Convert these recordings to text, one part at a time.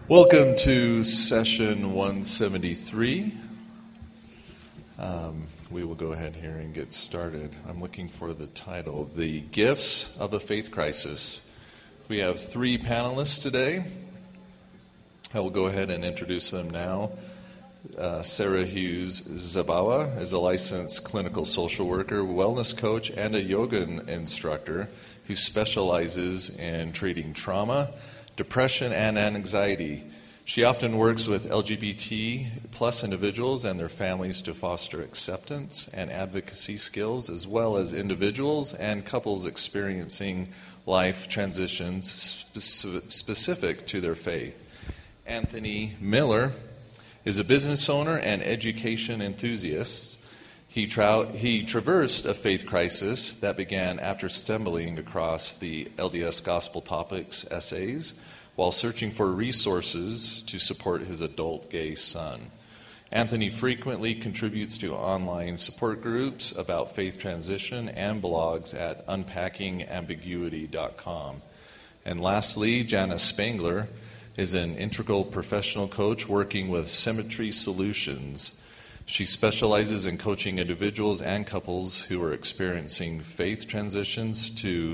Welcome to session 173. We will go ahead here and get started. I'm looking for the title, The Gifts of a Faith Crisis. We have three panelists today. I will go ahead and introduce them now. Sarah Hughes Zabawa is a licensed clinical social worker, wellness coach, and a yoga instructor who specializes in treating trauma, depression, and anxiety. She often works with LGBT plus individuals and their families to foster acceptance and advocacy skills, as well as individuals and couples experiencing life transitions specific to their faith. Anthony Miller is a business owner and education enthusiast. He traversed a faith crisis that began after stumbling across the LDS Gospel Topics essays while searching for resources to support his adult gay son. Anthony frequently contributes to online support groups about faith transition and blogs at unpackingambiguity.com. And lastly, Jana Spangler is an integral professional coach working with Symmetry Solutions. She specializes in coaching individuals and couples who are experiencing faith transitions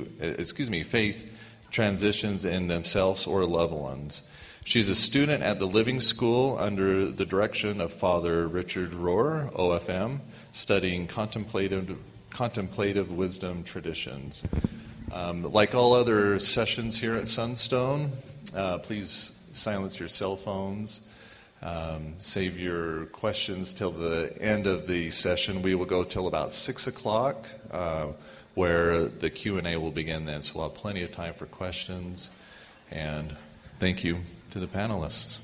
in themselves or loved ones. She's a student at the Living School under the direction of Father Richard Rohr, OFM, studying contemplative wisdom traditions. Like all other sessions here at Sunstone, please silence your cell phones. Save your questions till the end of the session. We will go till about 6 o'clock, where the Q&A will begin then. So we'll have plenty of time for questions. And thank you to the panelists.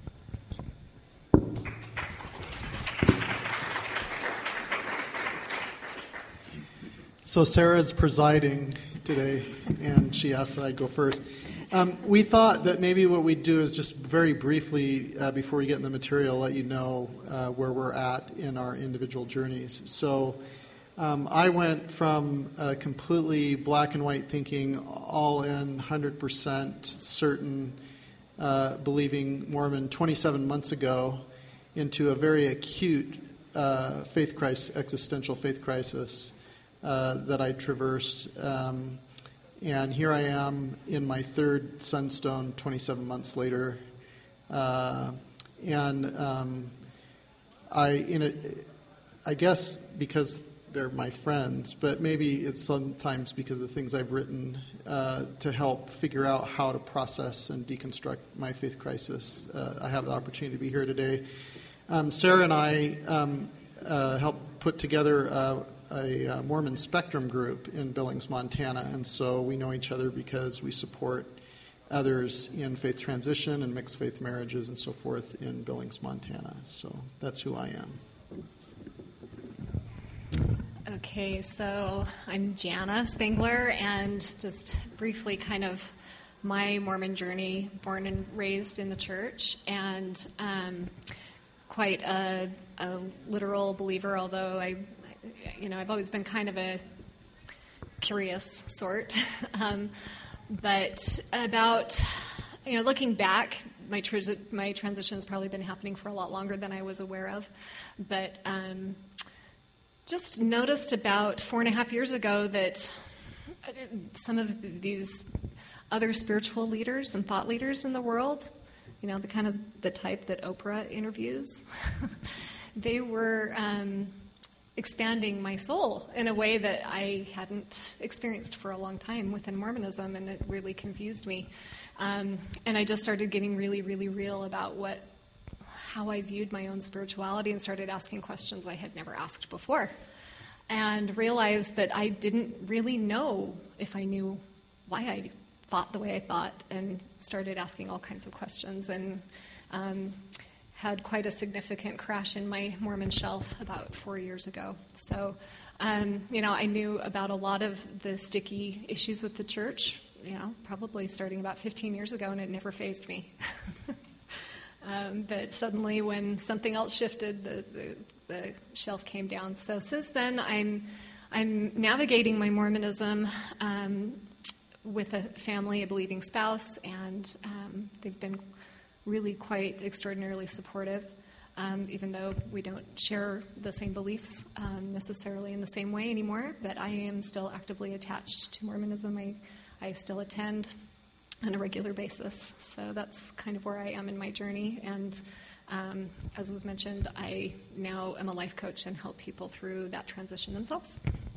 So Sarah's presiding today, and she asked that I go first. We thought that maybe what we'd do is just very briefly, before we get in the material, let you know where we're at in our individual journeys. So I went from completely black and white thinking, all in, 100% certain, believing Mormon 27 months ago, into a very acute faith crisis, existential faith crisis that I traversed. And here I am in my third Sunstone 27 months later. I guess because they're my friends, but maybe it's sometimes because of the things I've written to help figure out how to process and deconstruct my faith crisis. I have the opportunity to be here today. Sarah and I helped put together a Mormon Spectrum group in Billings, Montana, and so we know each other because we support others in faith transition and mixed faith marriages and so forth in Billings, Montana. So that's who I am. Okay, so I'm Jana Spangler, and just briefly kind of my Mormon journey, born and raised in the church, and quite a literal believer, although I've always been kind of a curious sort. But about, looking back, my transition has probably been happening for a lot longer than I was aware of. But just noticed about 4.5 years ago that some of these other spiritual leaders and thought leaders in the world, the type that Oprah interviews, they were expanding my soul in a way that I hadn't experienced for a long time within Mormonism, and it really confused me. And I just started getting really, really real about how I viewed my own spirituality and started asking questions I had never asked before, and realized that I didn't really know if I knew why I thought the way I thought, and started asking all kinds of questions, and had quite a significant crash in my Mormon shelf about 4 years ago. So, I knew about a lot of the sticky issues with the church, probably starting about 15 years ago, and it never fazed me. But suddenly when something else shifted, the shelf came down. So since then, I'm navigating my Mormonism with a family, a believing spouse, and they've been really quite extraordinarily supportive, even though we don't share the same beliefs necessarily in the same way anymore. But I am still actively attached to Mormonism. I still attend on a regular basis. So that's kind of where I am in my journey. And as was mentioned, I now am a life coach and help people through that transition themselves.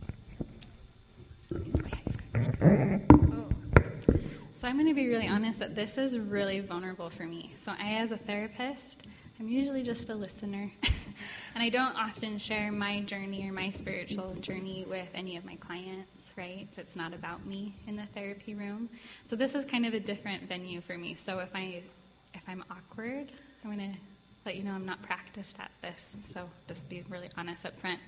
So I'm going to be really honest that this is really vulnerable for me. So as a therapist, I'm usually just a listener. And I don't often share my journey or my spiritual journey with any of my clients, right? So it's not about me in the therapy room. So this is kind of a different venue for me. So if I'm awkward, I'm going to let you know I'm not practiced at this. So just be really honest up front.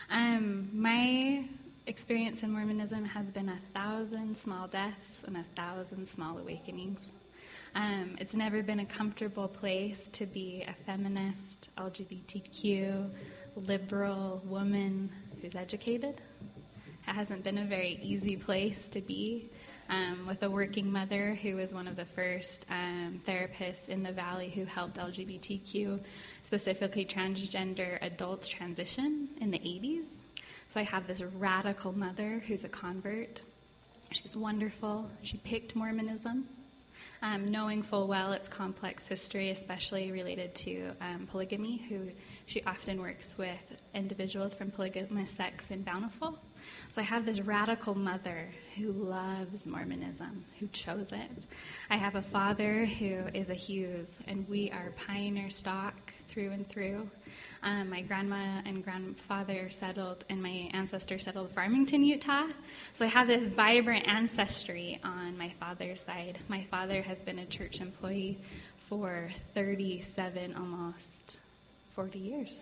My experience in Mormonism has been 1,000 small deaths and 1,000 small awakenings. It's never been a comfortable place to be a feminist, LGBTQ, liberal woman who's educated. It hasn't been a very easy place to be. With a working mother who was one of the first therapists in the Valley who helped LGBTQ, specifically transgender adults, transition in the 80s. So I have this radical mother who's a convert. She's wonderful. She picked Mormonism, knowing full well its complex history, especially related to polygamy, who she often works with individuals from polygamous sects in Bountiful. So I have this radical mother who loves Mormonism, who chose it. I have a father who is a Hughes, and we are pioneer stock through and through. My grandma and grandfather settled, and my ancestor settled Farmington, Utah. So I have this vibrant ancestry on my father's side. My father has been a church employee for 37, almost 40 years.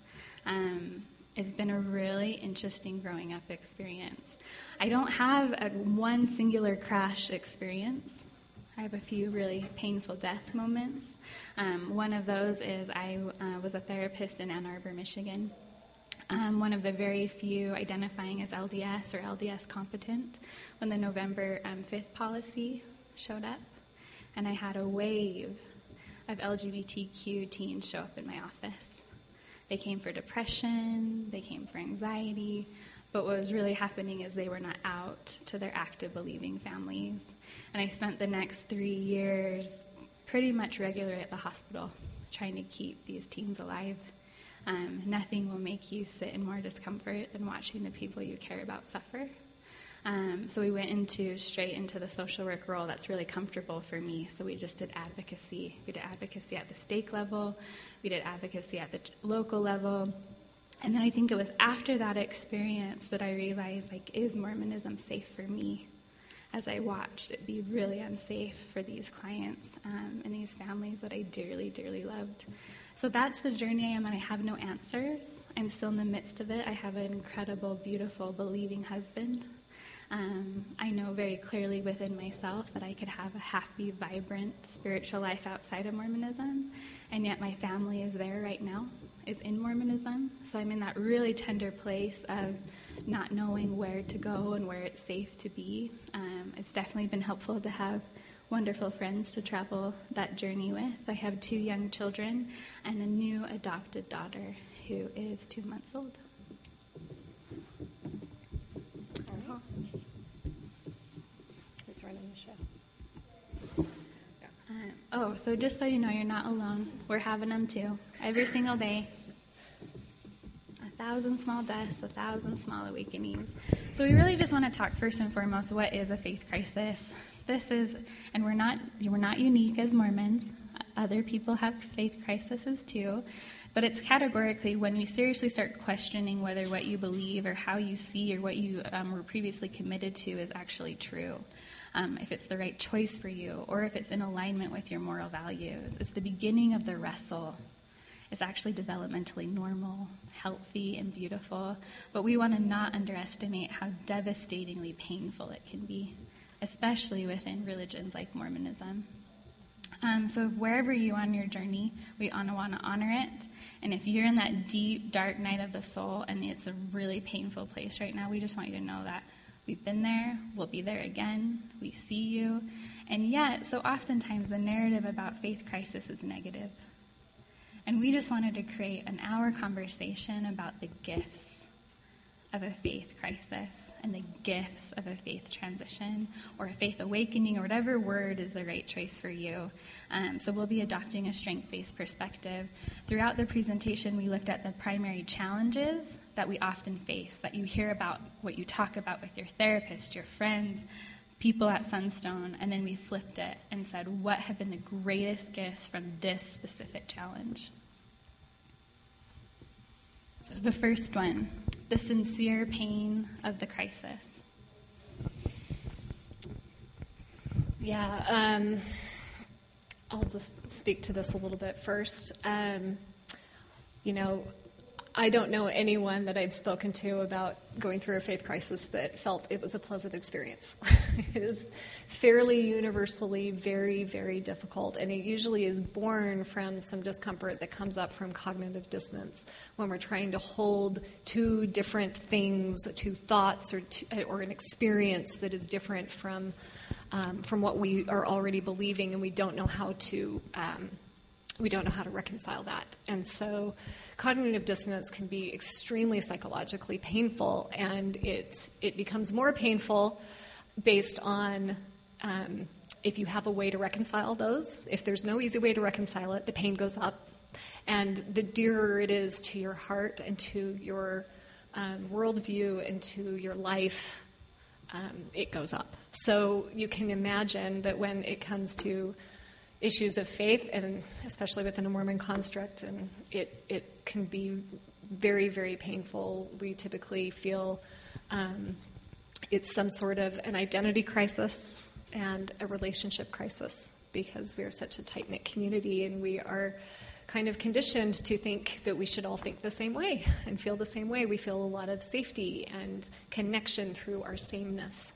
It's been a really interesting growing up experience. I don't have one singular crash experience. I have a few really painful death moments. One of those is I was a therapist in Ann Arbor, Michigan. One of the very few identifying as LDS or LDS competent when the November 5th policy showed up. And I had a wave of LGBTQ teens show up in my office. They came for depression, they came for anxiety, but what was really happening is they were not out to their active believing families. And I spent the next 3 years pretty much regularly at the hospital trying to keep these teens alive. Nothing will make you sit in more discomfort than watching the people you care about suffer. So we went straight into the social work role. That's really comfortable for me. So we just did advocacy. We did advocacy at the stake level. We did advocacy at the local level. And then I think it was after that experience that I realized, is Mormonism safe for me? As I watched it be really unsafe for these clients and these families that I dearly, dearly loved. So that's the journey I am, and I have no answers. I'm still in the midst of it. I have an incredible, beautiful, believing husband. I know very clearly within myself that I could have a happy, vibrant spiritual life outside of Mormonism, and yet my family is there right now, is in Mormonism. So I'm in that really tender place of not knowing where to go and where it's safe to be. It's definitely been helpful to have wonderful friends to travel that journey with. I have 2 young children and a new adopted daughter who is 2 months old. Who's running the show? So just so you know, you're not alone. We're having them too, every single day. 1,000 small deaths, 1,000 small awakenings. So we really just want to talk first and foremost, what is a faith crisis? This is, and we're not unique as Mormons. Other people have faith crises too. But it's categorically when you seriously start questioning whether what you believe or how you see or what you were previously committed to is actually true. If it's the right choice for you, or if it's in alignment with your moral values. It's the beginning of the wrestle. It's actually developmentally normal, healthy, and beautiful. But we want to not underestimate how devastatingly painful it can be, especially within religions like Mormonism. So wherever you are on your journey, we want to honor it. And if you're in that deep, dark night of the soul, and it's a really painful place right now, we just want you to know that we've been there, we'll be there again, we see you, And yet, so oftentimes the narrative about faith crisis is negative. And we just wanted to create an hour conversation about the gifts of a faith crisis and the gifts of a faith transition or a faith awakening or whatever word is the right choice for you. So we'll be adopting a strength-based perspective. Throughout the presentation, we looked at the primary challenges that we often face, that you hear about, what you talk about with your therapist, your friends, people at Sunstone, and then we flipped it and said, what have been the greatest gifts from this specific challenge? So the first one, the sincere pain of the crisis. Yeah, I'll just speak to this a little bit first. I don't know anyone that I've spoken to about going through a faith crisis that felt it was a pleasant experience. It is fairly universally very, very difficult, and it usually is born from some discomfort that comes up from cognitive dissonance when we're trying to hold two different things, two thoughts, or an experience that is different from what we are already believing, and we don't know how to reconcile that. And so cognitive dissonance can be extremely psychologically painful, and it becomes more painful based on if you have a way to reconcile those. If there's no easy way to reconcile it, the pain goes up. And the dearer it is to your heart and to your worldview and to your life, it goes up. So you can imagine that when it comes to issues of faith, and especially within a Mormon construct, and it can be very, very painful. We typically feel it's some sort of an identity crisis and a relationship crisis because we are such a tight-knit community, and we are kind of conditioned to think that we should all think the same way and feel the same way. We feel a lot of safety and connection through our sameness.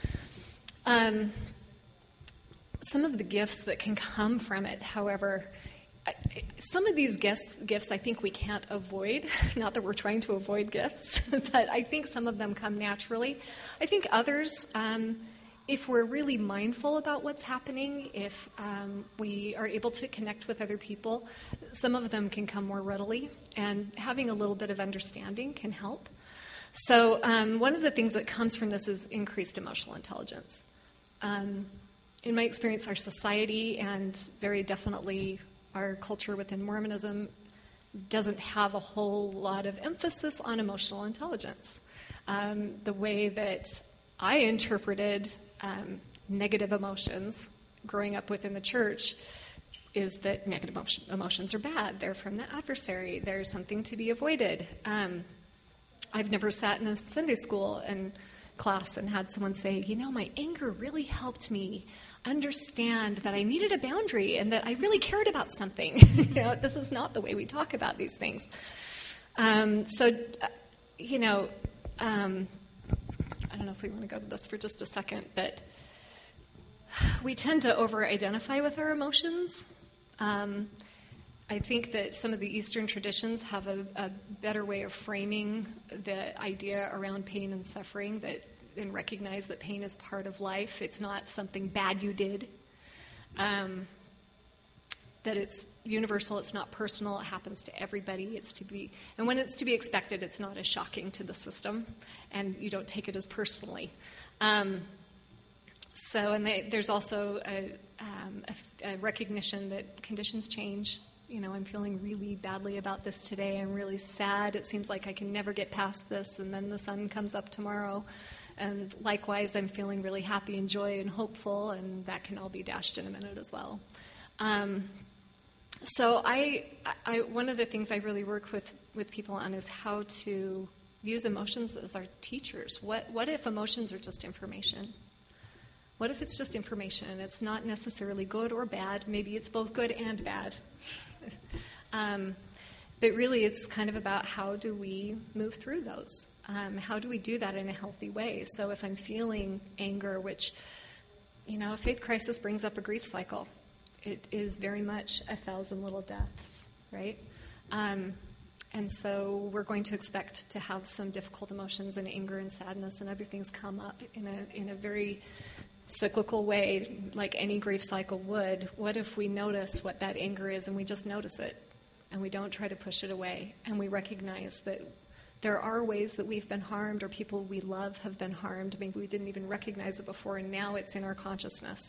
Some of the gifts that can come from it, however, some of these gifts I think we can't avoid. Not that we're trying to avoid gifts, but I think some of them come naturally. I think others, if we're really mindful about what's happening, if we are able to connect with other people, some of them can come more readily, and having a little bit of understanding can help. So one of the things that comes from this is increased emotional intelligence. In my experience, our society and very definitely our culture within Mormonism doesn't have a whole lot of emphasis on emotional intelligence. The way that I interpreted negative emotions growing up within the church is that negative emotions are bad. They're from the adversary. They're something to be avoided. I've never sat in a Sunday school class and had someone say, my anger really helped me understand that I needed a boundary and that I really cared about something. This is not the way we talk about these things. I don't know if we want to go to this for just a second, but we tend to over-identify with our emotions. I think that some of the Eastern traditions have a better way of framing the idea around pain and suffering, and recognize that pain is part of life. It's not something bad you did. That it's universal, it's not personal, it happens to everybody. And when it's to be expected, it's not as shocking to the system, and you don't take it as personally. There's also a recognition that conditions change. I'm feeling really badly about this today. I'm really sad. It seems like I can never get past this, and then the sun comes up tomorrow. And likewise, I'm feeling really happy and joy and hopeful, and that can all be dashed in a minute as well. So one of the things I really work with people on is how to use emotions as our teachers. What if emotions are just information? What if it's just information and it's not necessarily good or bad? Maybe it's both good and bad. But really, it's kind of about how do we move through those? How do we do that in a healthy way? So if I'm feeling anger, which, a faith crisis brings up a grief cycle. It is very much 1,000 little deaths, right? And so we're going to expect to have some difficult emotions and anger and sadness and other things come up in a very cyclical way, like any grief cycle would, what if we notice what that anger is and we just notice it and we don't try to push it away and we recognize that there are ways that we've been harmed or people we love have been harmed. Maybe we didn't even recognize it before and now it's in our consciousness.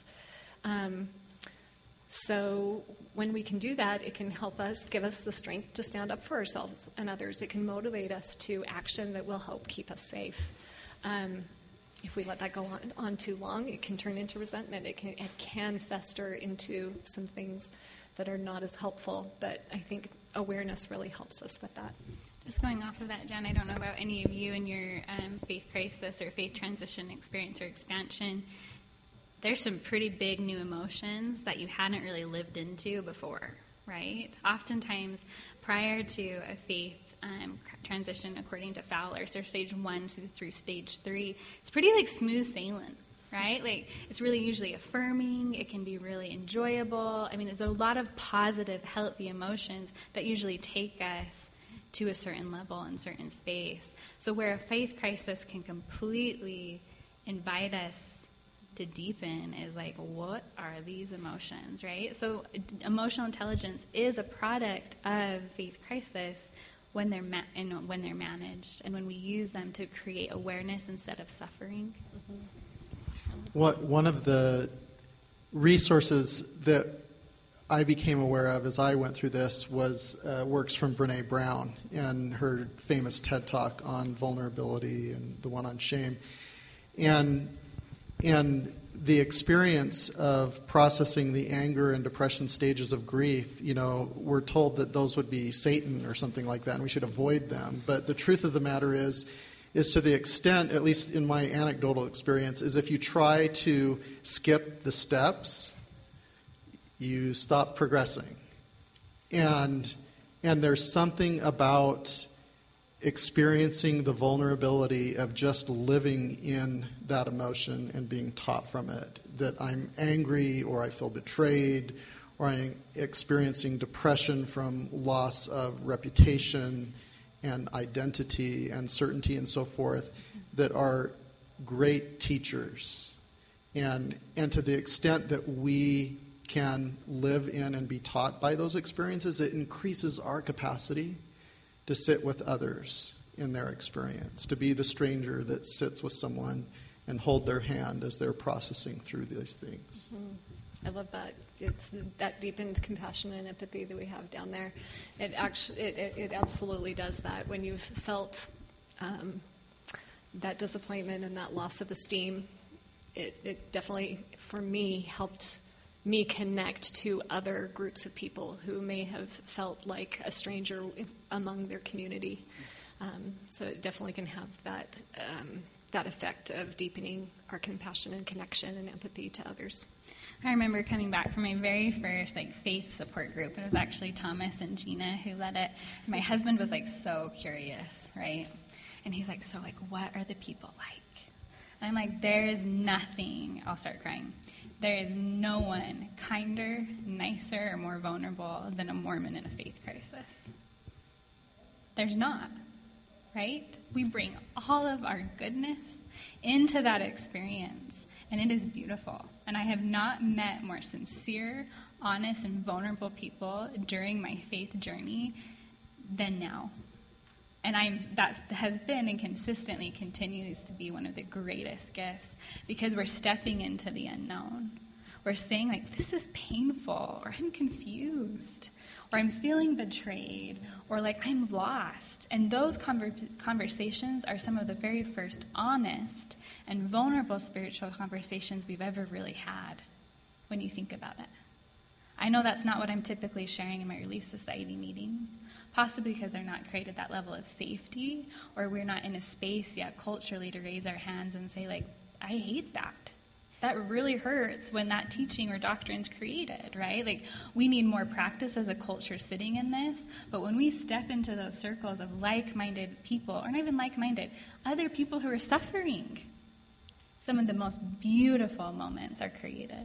So when we can do that, it can help us, give us the strength to stand up for ourselves and others. It can motivate us to action that will help keep us safe. If we let that go on too long, it can turn into resentment. It can fester into some things that are not as helpful, but I think awareness really helps us with that. Just going off of that, Jen, I don't know about any of you in your faith crisis or faith transition experience or expansion. There's some pretty big new emotions that you hadn't really lived into before, right? Oftentimes, prior to a faith transition according to Fowler, so stage 1 through stage 3, it's pretty like smooth sailing, right? Like it's really usually affirming. It can be really enjoyable. I mean, there's a lot of positive, healthy emotions that usually take us to a certain level in certain space. So where a faith crisis can completely invite us to deepen is like, what are these emotions, right? So emotional intelligence is a product of faith crisis when they're when they're managed and when we use them to create awareness instead of suffering. One of the resources that I became aware of as I went through this was works from Brene Brown and her famous TED Talk on vulnerability and the one on shame. And the experience of processing the anger and depression stages of grief, we're told that those would be Satan or something like that, and we should avoid them. But the truth of the matter is to the extent, at least in my anecdotal experience, is if you try to skip the steps, you stop progressing. And there's something about experiencing the vulnerability of just living in that emotion and being taught from it, that I'm angry or I feel betrayed or I'm experiencing depression from loss of reputation and identity and certainty and so forth, that are great teachers. And to the extent that we can live in and be taught by those experiences, it increases our capacity to sit with others in their experience, to be the stranger that sits with someone and hold their hand as they're processing through these things. I love that. It's that deepened compassion and empathy that we have down there. It absolutely does that. When you've felt that disappointment and that loss of esteem, it definitely, for me, helped me connect to other groups of people who may have felt like a stranger among their community. So it definitely can have that effect of deepening our compassion and connection and empathy to others. I remember coming back from my very first faith support group. It was actually Thomas and Gina who led it. And my husband was so curious, right? And he's so what are the people like? And I'm like, there is nothing. I'll start crying. There is no one kinder, nicer, or more vulnerable than a Mormon in a faith crisis. There's not, right? We bring all of our goodness into that experience, and it is beautiful. And I have not met more sincere, honest, and vulnerable people during my faith journey than now. And that has been and consistently continues to be one of the greatest gifts, because we're stepping into the unknown. We're saying this is painful, or I'm confused, or I'm feeling betrayed, or I'm lost. And those conversations are some of the very first honest and vulnerable spiritual conversations we've ever really had when you think about it. I know that's not what I'm typically sharing in my Relief Society meetings, possibly because they're not created that level of safety, or we're not in a space yet culturally to raise our hands and say, I hate that. That really hurts when that teaching or doctrine's created, right? We need more practice as a culture sitting in this, but when we step into those circles of like-minded people, or not even like-minded, other people who are suffering, some of the most beautiful moments are created.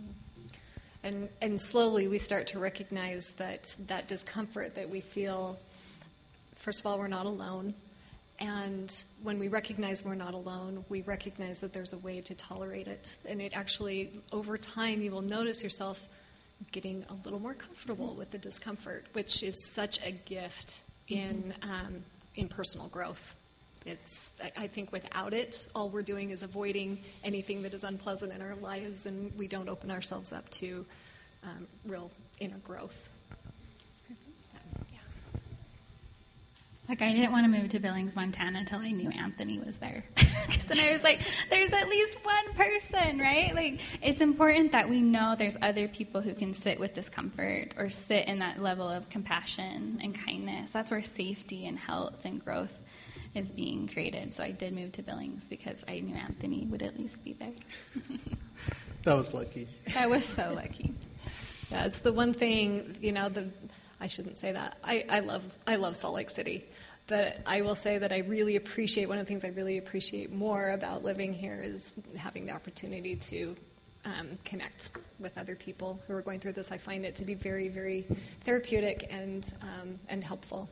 And slowly we start to recognize that discomfort that we feel, first of all, we're not alone, And when we recognize we're not alone, we recognize that there's a way to tolerate it. And it actually, over time, you will notice yourself getting a little more comfortable with the discomfort, which is such a gift in personal growth. I think without it, all we're doing is avoiding anything that is unpleasant in our lives, and we don't open ourselves up to real inner growth. Like, I didn't want to move to Billings, Montana until I knew Anthony was there. Because then I was like, there's at least one person, right? Like, it's important that we know there's other people who can sit with discomfort or sit in that level of compassion and kindness. That's where safety and health and growth is being created. So I did move to Billings because I knew Anthony would at least be there. That was lucky. I was so lucky. Yeah, it's the one thing, I shouldn't say that. I love Salt Lake City, but I will say that one of the things I really appreciate more about living here is having the opportunity to connect with other people who are going through this. I find it to be very, very therapeutic and helpful.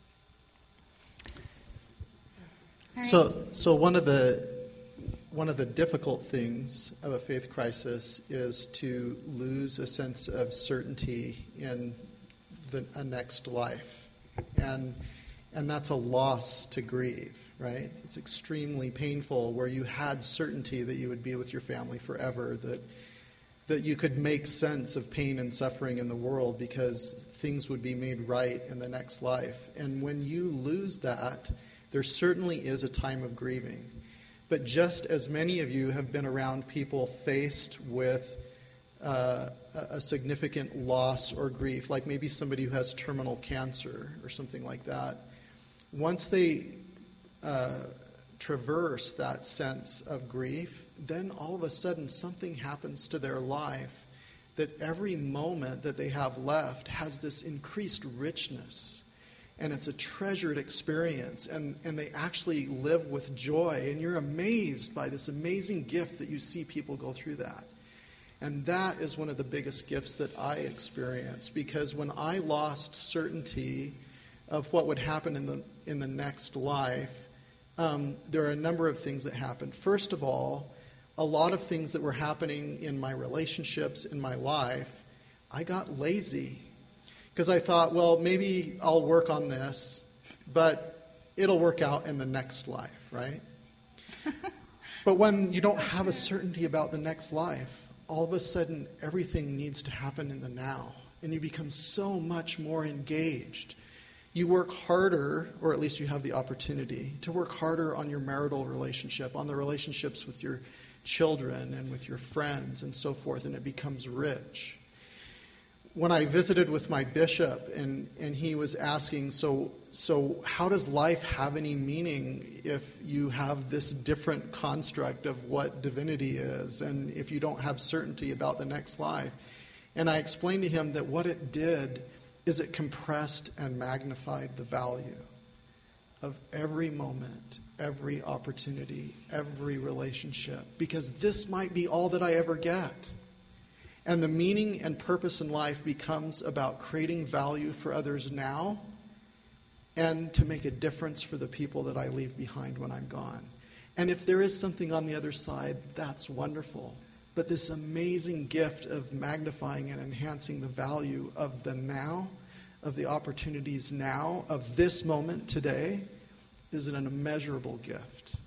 Right. So one of the difficult things of a faith crisis is to lose a sense of certainty in a next life, and that's a loss to grieve, right? It's extremely painful where you had certainty that you would be with your family forever, that you could make sense of pain and suffering in the world because things would be made right in the next life. And when you lose that, there certainly is a time of grieving. But just as many of you have been around people faced with a significant loss or grief, like maybe somebody who has terminal cancer or something like that, once they traverse that sense of grief, then all of a sudden something happens to their life that every moment that they have left has this increased richness. And it's a treasured experience, and they actually live with joy. And you're amazed by this amazing gift that you see people go through that. And that is one of the biggest gifts that I experienced, because when I lost certainty of what would happen in the next life, there are a number of things that happened. First of all, a lot of things that were happening in my relationships, in my life, I got lazy. Because I thought, well, maybe I'll work on this, but it'll work out in the next life, right? But when you don't have a certainty about the next life, all of a sudden everything needs to happen in the now, and you become so much more engaged. You work harder, or at least you have the opportunity to work harder on your marital relationship, on the relationships with your children and with your friends and so forth, and it becomes rich. When I visited with my bishop, and he was asking, so how does life have any meaning if you have this different construct of what divinity is, and if you don't have certainty about the next life? And I explained to him that what it did is it compressed and magnified the value of every moment, every opportunity, every relationship, because this might be all that I ever get. And the meaning and purpose in life becomes about creating value for others now and to make a difference for the people that I leave behind when I'm gone. And if there is something on the other side, that's wonderful. But this amazing gift of magnifying and enhancing the value of the now, of the opportunities now, of this moment today, is an immeasurable gift.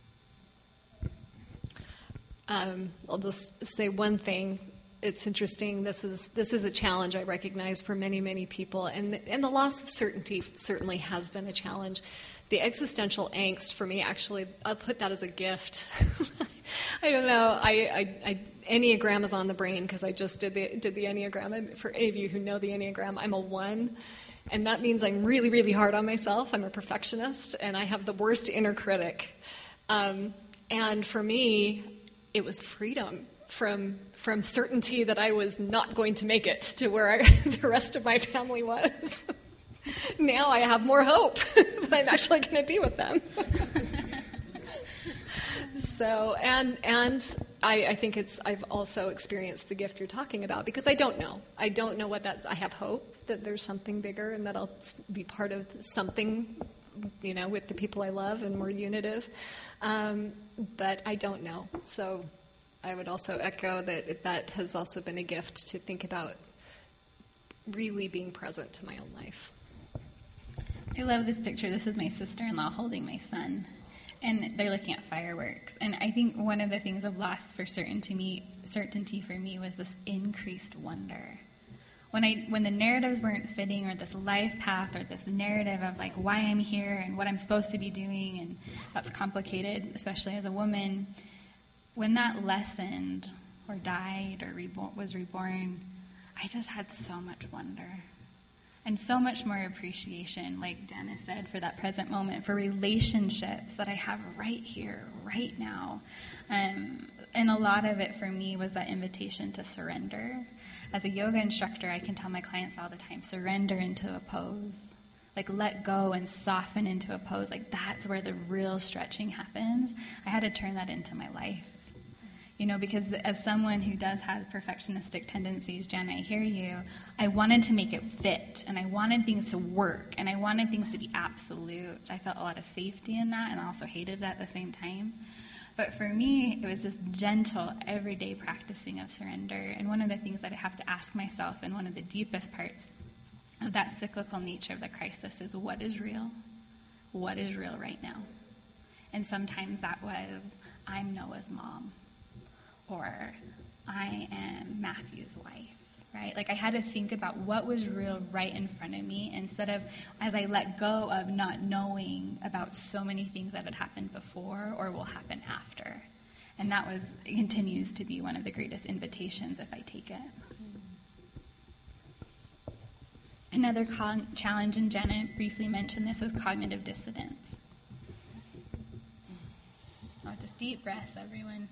I'll just say one thing. It's interesting. This is a challenge I recognize for many, many people, and the loss of certainty certainly has been a challenge. The existential angst for me, actually, I'll put that as a gift. I don't know. Enneagram is on the brain because I just did the Enneagram. And for any of you who know the Enneagram, I'm a 1, and that means I'm really, really hard on myself. I'm a perfectionist, and I have the worst inner critic. And for me, it was freedom from certainty that I was not going to make it to where the rest of my family was. Now I have more hope that I'm actually going to be with them. So, and I think I've also experienced the gift you're talking about, because I don't know what I have hope that there's something bigger and that I'll be part of something with the people I love and more unitive. But I don't know. So I would also echo that has also been a gift to think about really being present to my own life. I love this picture. This is my sister-in-law holding my son, and they're looking at fireworks. And I think one of the things of loss for certainty for me was this increased wonder. When the narratives weren't fitting, or this life path, or this narrative of like why I'm here and what I'm supposed to be doing, and that's complicated, especially as a woman. When that lessened, or died, or was reborn, I just had so much wonder. And so much more appreciation, like Dennis said, for that present moment, for relationships that I have right here, right now. And a lot of it for me was that invitation to surrender. As a yoga instructor, I can tell my clients all the time, surrender into a pose. Like let go and soften into a pose. Like that's where the real stretching happens. I had to turn that into my life. Because as someone who does have perfectionistic tendencies, Jen, I hear you, I wanted to make it fit, and I wanted things to work, and I wanted things to be absolute. I felt a lot of safety in that, and I also hated that at the same time. But for me, it was just gentle, everyday practicing of surrender. And one of the things that I have to ask myself, and one of the deepest parts of that cyclical nature of the crisis, is what is real? What is real right now? And sometimes that was, I'm Noah's mom. Or I am Matthew's wife, right? Like I had to think about what was real right in front of me instead of as I let go of not knowing about so many things that had happened before or will happen after. And that continues to be one of the greatest invitations if I take it. Another challenge, and Janet briefly mentioned this, was cognitive dissonance. Oh, just deep breaths, everyone.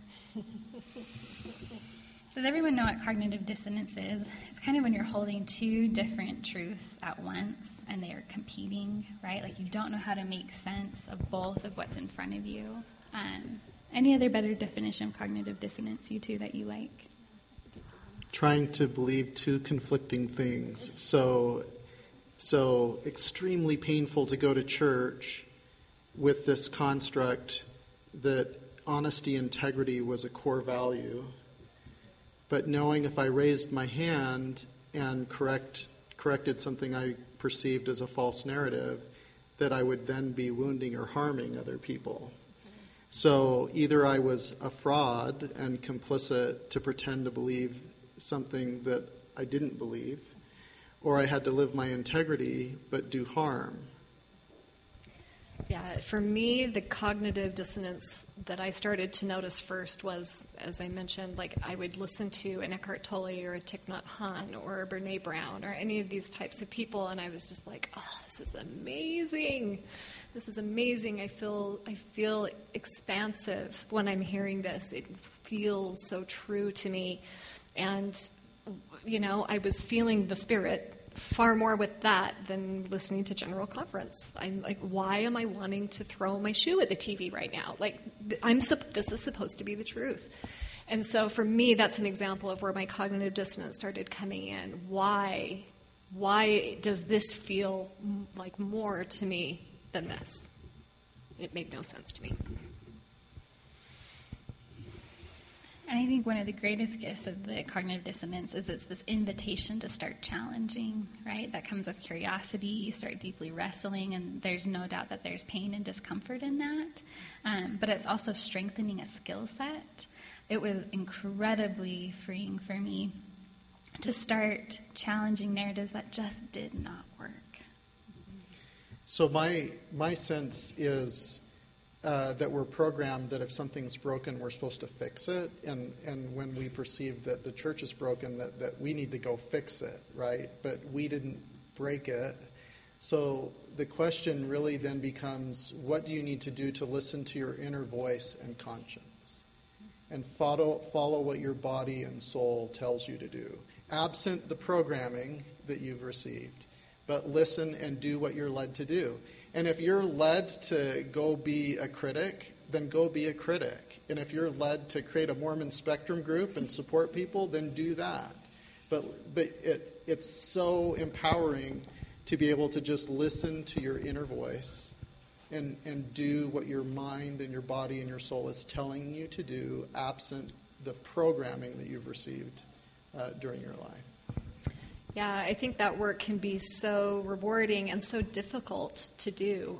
Does everyone know what cognitive dissonance is? It's kind of when you're holding two different truths at once and they are competing, right? Like you don't know how to make sense of both of what's in front of you. Any other better definition of cognitive dissonance, you two, that you like? Trying to believe two conflicting things. So extremely painful to go to church with this construct that honesty, integrity was a core value, but knowing if I raised my hand and corrected something I perceived as a false narrative, that I would then be wounding or harming other people. So either I was a fraud and complicit to pretend to believe something that I didn't believe, or I had to live my integrity but do harm. Yeah, for me, the cognitive dissonance that I started to notice first was, as I mentioned, like I would listen to an Eckhart Tolle or a Thich Nhat Hanh or a Brene Brown or any of these types of people, and I was just like, oh, this is amazing. This is amazing. I feel expansive when I'm hearing this. It feels so true to me. And, I was feeling the Spirit far more with that than listening to General Conference. I'm like, why am I wanting to throw my shoe at the TV right now? Like, this is supposed to be the truth. And so for me, that's an example of where my cognitive dissonance started coming in. Why does this feel like more to me than this? It made no sense to me. And I think one of the greatest gifts of the cognitive dissonance is it's this invitation to start challenging, right? That comes with curiosity. You start deeply wrestling, and there's no doubt that there's pain and discomfort in that. But it's also strengthening a skill set. It was incredibly freeing for me to start challenging narratives that just did not work. So my sense is that we're programmed that if something's broken, we're supposed to fix it. And when we perceive that the church is broken, that we need to go fix it, right? But we didn't break it. So the question really then becomes, what do you need to do to listen to your inner voice and conscience? And follow what your body and soul tells you to do. Absent the programming that you've received. But listen and do what you're led to do. And if you're led to go be a critic, then go be a critic. And if you're led to create a Mormon Spectrum group and support people, then do that. But it's so empowering to be able to just listen to your inner voice and do what your mind and your body and your soul is telling you to do, absent the programming that you've received during your life. Yeah, I think that work can be so rewarding and so difficult to do.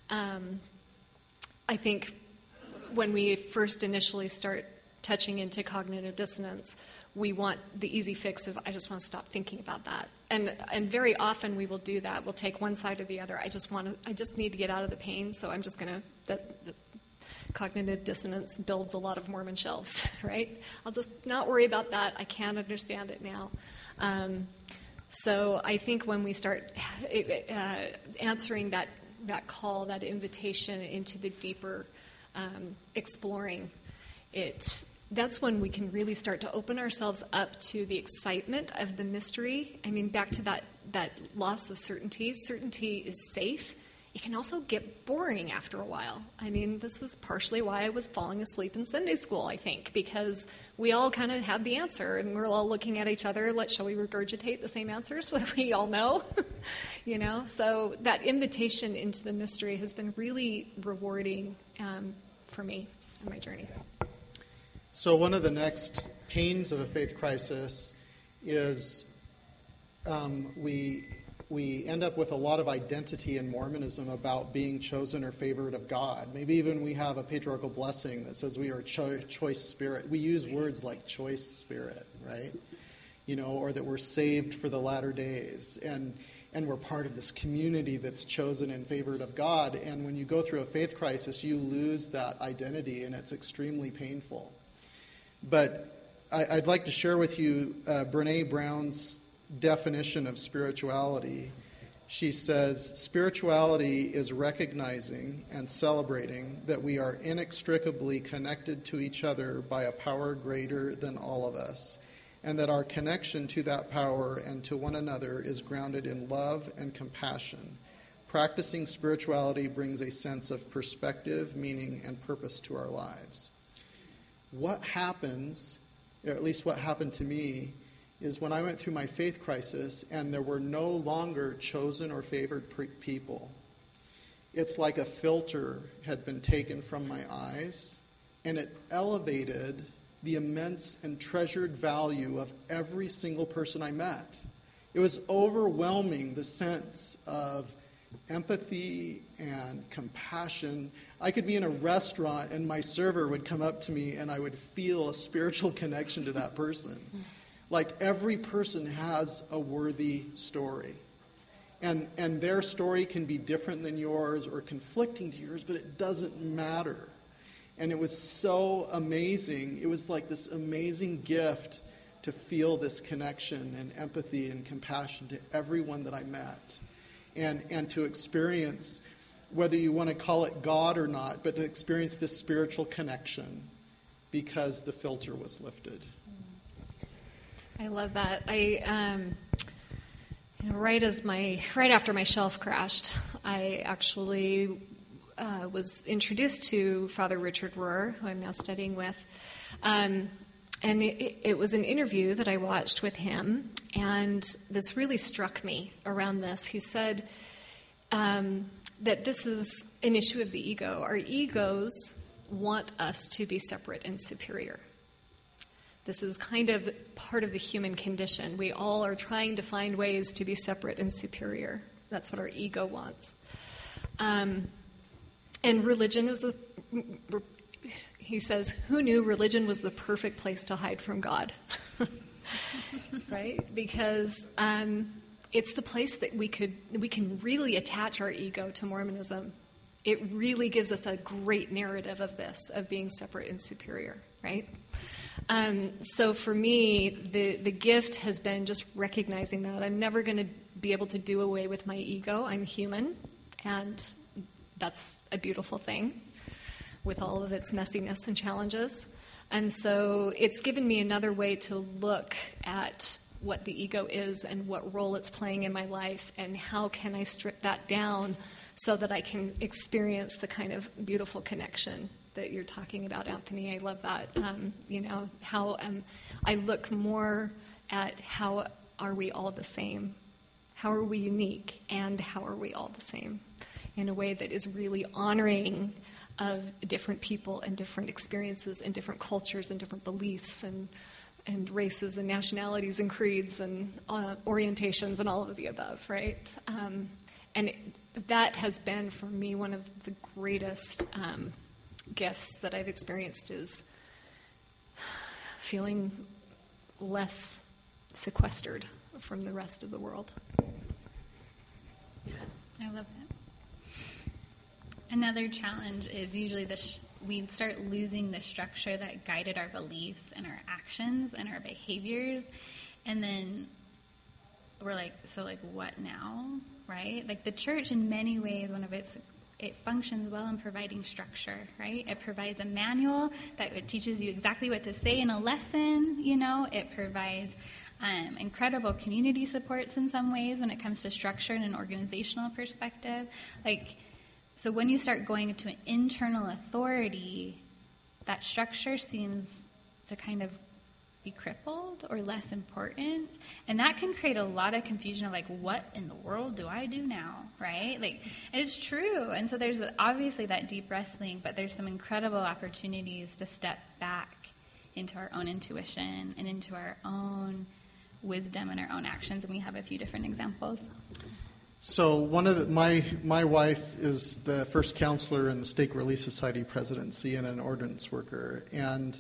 I think when we first initially start touching into cognitive dissonance, we want the easy fix of, I just want to stop thinking about that. And very often we will do that. We'll take one side or the other. I just need to get out of the pain, so I'm just going to, cognitive dissonance builds a lot of Mormon shelves, right? I'll just not worry about that. I can't understand it now. So I think when we start answering that call, that invitation into the deeper exploring, that's when we can really start to open ourselves up to the excitement of the mystery. I mean, back to that loss of certainty. Certainty is safe. It can also get boring after a while. I mean, this is partially why I was falling asleep in Sunday school, I think, because we all kind of had the answer, and we're all looking at each other, shall we regurgitate the same answers so that we all know? So that invitation into the mystery has been really rewarding for me in my journey. So one of the next pains of a faith crisis is we end up with a lot of identity in Mormonism about being chosen or favored of God. Maybe even we have a patriarchal blessing that says we are choice spirit. We use words like choice spirit, right? Or that we're saved for the latter days. And we're part of this community that's chosen and favored of God. And when you go through a faith crisis, you lose that identity, and it's extremely painful. But I'd like to share with you Brene Brown's definition of spirituality. She says, spirituality is recognizing and celebrating that we are inextricably connected to each other by a power greater than all of us, and that our connection to that power and to one another is grounded in love and compassion. Practicing spirituality brings a sense of perspective, meaning, and purpose to our lives. What happens, or at least what happened to me, is when I went through my faith crisis and there were no longer chosen or favored people, it's like a filter had been taken from my eyes, and it elevated the immense and treasured value of every single person I met. It was overwhelming, the sense of empathy and compassion. I could be in a restaurant and my server would come up to me and I would feel a spiritual connection to that person. Like every person has a worthy story. And their story can be different than yours or conflicting to yours, but it doesn't matter. And it was so amazing. It was like this amazing gift to feel this connection and empathy and compassion to everyone that I met. And to experience, whether you want to call it God or not, but to experience this spiritual connection because the filter was lifted. I love that. Right after my shelf crashed, I actually was introduced to Father Richard Rohr, who I'm now studying with. And it was an interview that I watched with him, and this really struck me around this. He said that this is an issue of the ego. Our egos want us to be separate and superior. This is kind of part of the human condition. We all are trying to find ways to be separate and superior. That's what our ego wants. And religion is he says, who knew religion was the perfect place to hide from God? Right? Because it's the place that we can really attach our ego to Mormonism. It really gives us a great narrative of this, of being separate and superior, right? So for me, the gift has been just recognizing that. I'm never going to be able to do away with my ego. I'm human, and that's a beautiful thing with all of its messiness and challenges. And so it's given me another way to look at what the ego is and what role it's playing in my life, and how can I strip that down so that I can experience the kind of beautiful connection that you're talking about, Anthony. I love that. How I look more at how are we all the same? How are we unique? And how are we all the same? in a way that is really honoring of different people and different experiences and different cultures and different beliefs and races and nationalities and creeds and orientations and all of the above, right? That has been, for me, one of the greatest gifts that I've experienced, is feeling less sequestered from the rest of the world. I love that. Another challenge is usually we start losing the structure that guided our beliefs and our actions and our behaviors, and then we're like, so like what now, right? Like the church, in many ways, it functions well in providing structure, right? It provides a manual that teaches you exactly what to say in a lesson, It provides incredible community supports in some ways when it comes to structure and an organizational perspective. So when you start going into an internal authority, that structure seems to kind of be crippled or less important. And that can create a lot of confusion of what in the world do I do now, right? And it's true. And so there's obviously that deep wrestling, but there's some incredible opportunities to step back into our own intuition and into our own wisdom and our own actions. And we have a few different examples. So my wife is the first counselor in the Stake Relief Society presidency and an ordinance worker, and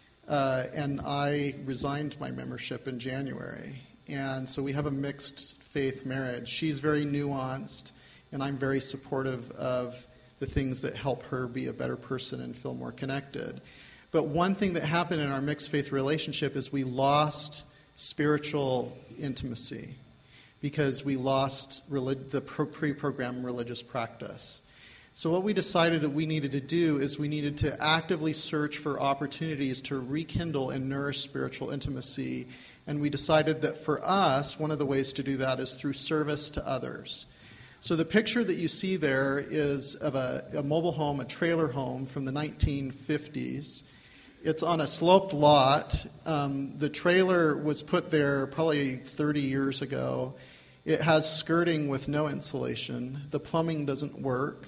I resigned my membership in January, and so we have a mixed faith marriage. She's very nuanced, and I'm very supportive of the things that help her be a better person and feel more connected. But one thing that happened in our mixed faith relationship is we lost spiritual intimacy, because we lost the pre-programmed religious practice. So what we decided that we needed to do is we needed to actively search for opportunities to rekindle and nourish spiritual intimacy. And we decided that for us, one of the ways to do that is through service to others. So the picture that you see there is of a mobile home, a trailer home from the 1950s. It's on a sloped lot. The trailer was put there probably 30 years ago. It has skirting with no insulation. The plumbing doesn't work.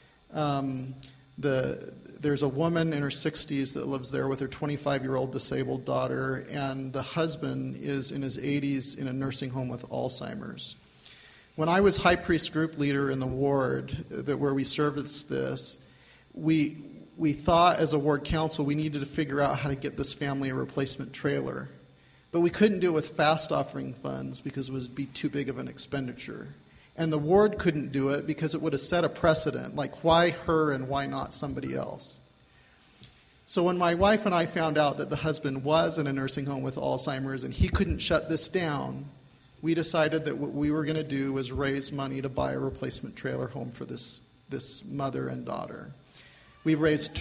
There's a woman in her 60s that lives there with her 25-year-old disabled daughter, and the husband is in his 80s in a nursing home with Alzheimer's. When I was high priest group leader in the ward where we serviced this, we thought as a ward council we needed to figure out how to get this family a replacement trailer. But we couldn't do it with fast offering funds because it would be too big of an expenditure. And the ward couldn't do it because it would have set a precedent, like why her and why not somebody else? So when my wife and I found out that the husband was in a nursing home with Alzheimer's and he couldn't shut this down, we decided that what we were going to do was raise money to buy a replacement trailer home for this mother and daughter. We've raised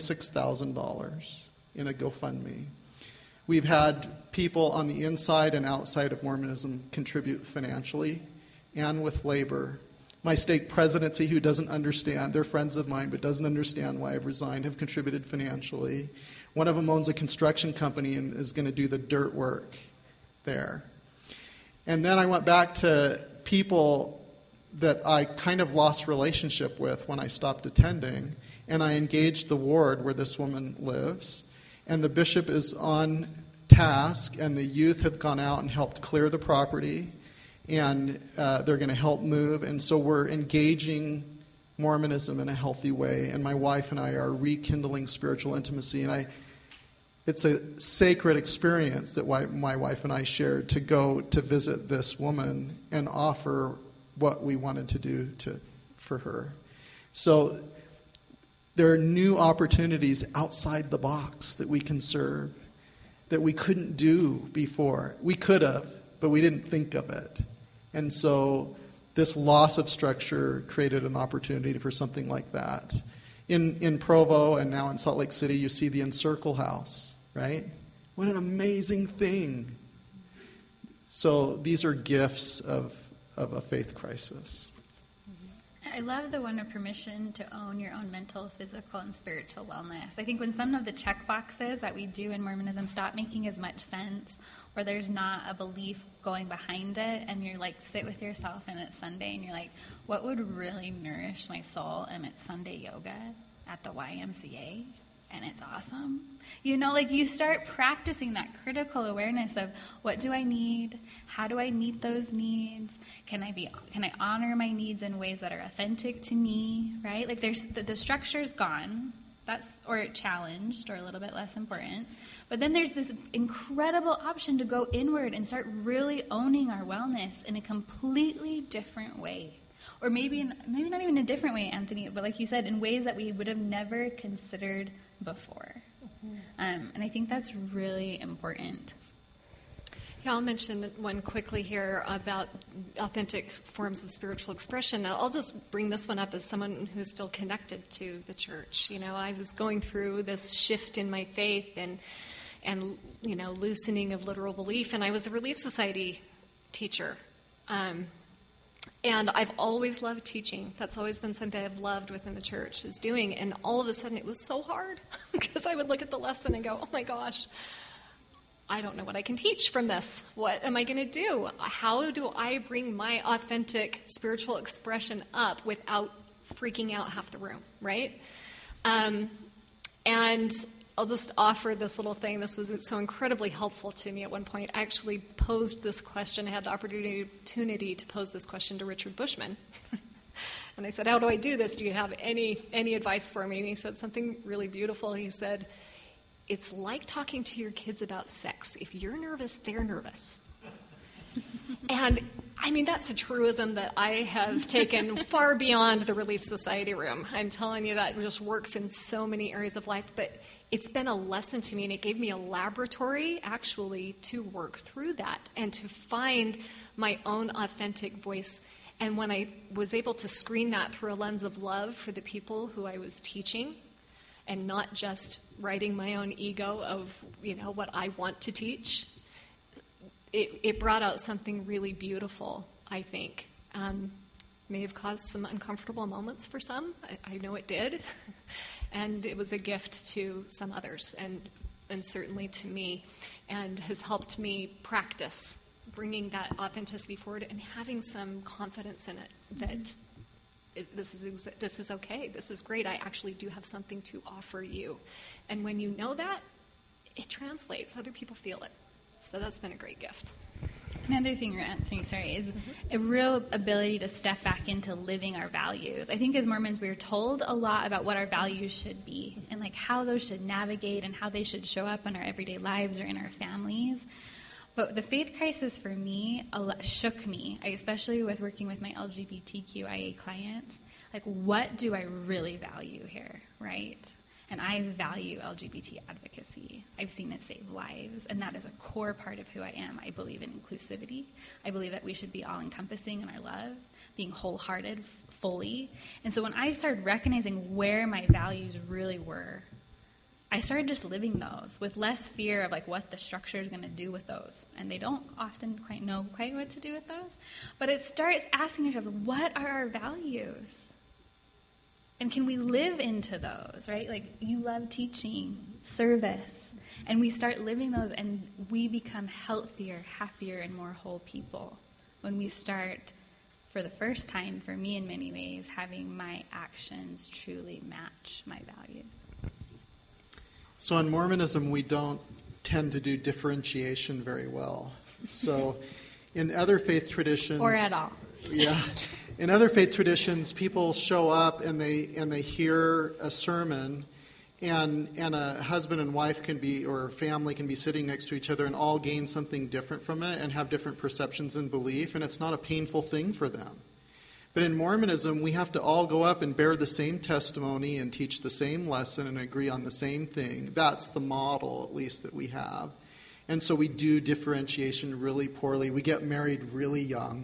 $26,000 in a GoFundMe. We've had people on the inside and outside of Mormonism contribute financially and with labor. My stake presidency, who doesn't understand, they're friends of mine, but doesn't understand why I've resigned, have contributed financially. One of them owns a construction company and is going to do the dirt work there. And then I went back to people that I kind of lost relationship with when I stopped attending, and I engaged the ward where this woman lives. And the bishop is on task, and the youth have gone out and helped clear the property, and they're going to help move. And so we're engaging Mormonism in a healthy way, and my wife and I are rekindling spiritual intimacy. And it's a sacred experience that my wife and I shared to go to visit this woman and offer what we wanted to do for her. So there are new opportunities outside the box that we can serve that we couldn't do before. We could have, but we didn't think of it. And so this loss of structure created an opportunity for something like that. In Provo and now in Salt Lake City, you see the Encircle House, right? What an amazing thing. So these are gifts of a faith crisis. I love the one of permission to own your own mental, physical, and spiritual wellness. I think when some of the check boxes that we do in Mormonism stop making as much sense, or there's not a belief going behind it, and you're like, sit with yourself and it's Sunday, and you're like, what would really nourish my soul? And it's Sunday yoga at the YMCA, and it's awesome. You know, like you start practicing that critical awareness of what do I need? How do I meet those needs? Can I honor my needs in ways that are authentic to me, right? Like there's the structure's gone. Or challenged, or a little bit less important. But then there's this incredible option to go inward and start really owning our wellness in a completely different way. Or maybe not even a different way, Anthony, but like you said, in ways that we would have never considered before. And I think that's really important. Yeah, I'll mention one quickly here about authentic forms of spiritual expression. I'll just bring this one up as someone who's still connected to the church. You know, I was going through this shift in my faith and you know, loosening of literal belief, and I was a Relief Society teacher. And I've always loved teaching. That's always been something I've loved within the church, is doing. And all of a sudden it was so hard because I would look at the lesson and go, oh my gosh, I don't know what I can teach from this. What am I going to do? How do I bring my authentic spiritual expression up without freaking out half the room, right? And I'll just offer this little thing. This was so incredibly helpful to me at one point. I actually posed this question. I had the opportunity to pose this question to Richard Bushman. And I said, how do I do this? Do you have any advice for me? And he said something really beautiful. He said, it's like talking to your kids about sex. If you're nervous, they're nervous. And, I mean, that's a truism that I have taken far beyond the Relief Society room. I'm telling you, that just works in so many areas of life. But it's been a lesson to me, and it gave me a laboratory, actually, to work through that and to find my own authentic voice. And when I was able to screen that through a lens of love for the people who I was teaching, and not just writing my own ego of, you know, what I want to teach, it brought out something really beautiful, I think. May have caused some uncomfortable moments for some. I know it did. And it was a gift to some others, and certainly to me, and has helped me practice bringing that authenticity forward and having some confidence in it that this is okay, this is great, I actually do have something to offer you. And when you know that, it translates, other people feel it. So that's been a great gift. Another thing, Anthony, is a real ability to step back into living our values. I think as Mormons, we're told a lot about what our values should be and like how those should navigate and how they should show up in our everyday lives or in our families. But the faith crisis for me shook me, especially with working with my LGBTQIA clients. Like, what do I really value here, right? And I value LGBT advocacy. I've seen it save lives, and that is a core part of who I am. I believe in inclusivity. I believe that we should be all-encompassing in our love, being wholehearted fully. And so when I started recognizing where my values really were, I started just living those with less fear of like what the structure is going to do with those. And they don't often quite know what to do with those. But it starts asking ourselves, what are our values? And can we live into those, right? Like, you love teaching, service. And we start living those, and we become healthier, happier, and more whole people when we start, for the first time, for me in many ways, having my actions truly match my values. So in Mormonism, we don't tend to do differentiation very well. So in other faith traditions... Or at all. Yeah. In other faith traditions, people show up and they hear a sermon, and a husband and wife can be, or family can be sitting next to each other and all gain something different from it and have different perceptions and belief, and it's not a painful thing for them. But in Mormonism, we have to all go up and bear the same testimony and teach the same lesson and agree on the same thing. That's the model, at least, that we have. And so we do differentiation really poorly. We get married really young,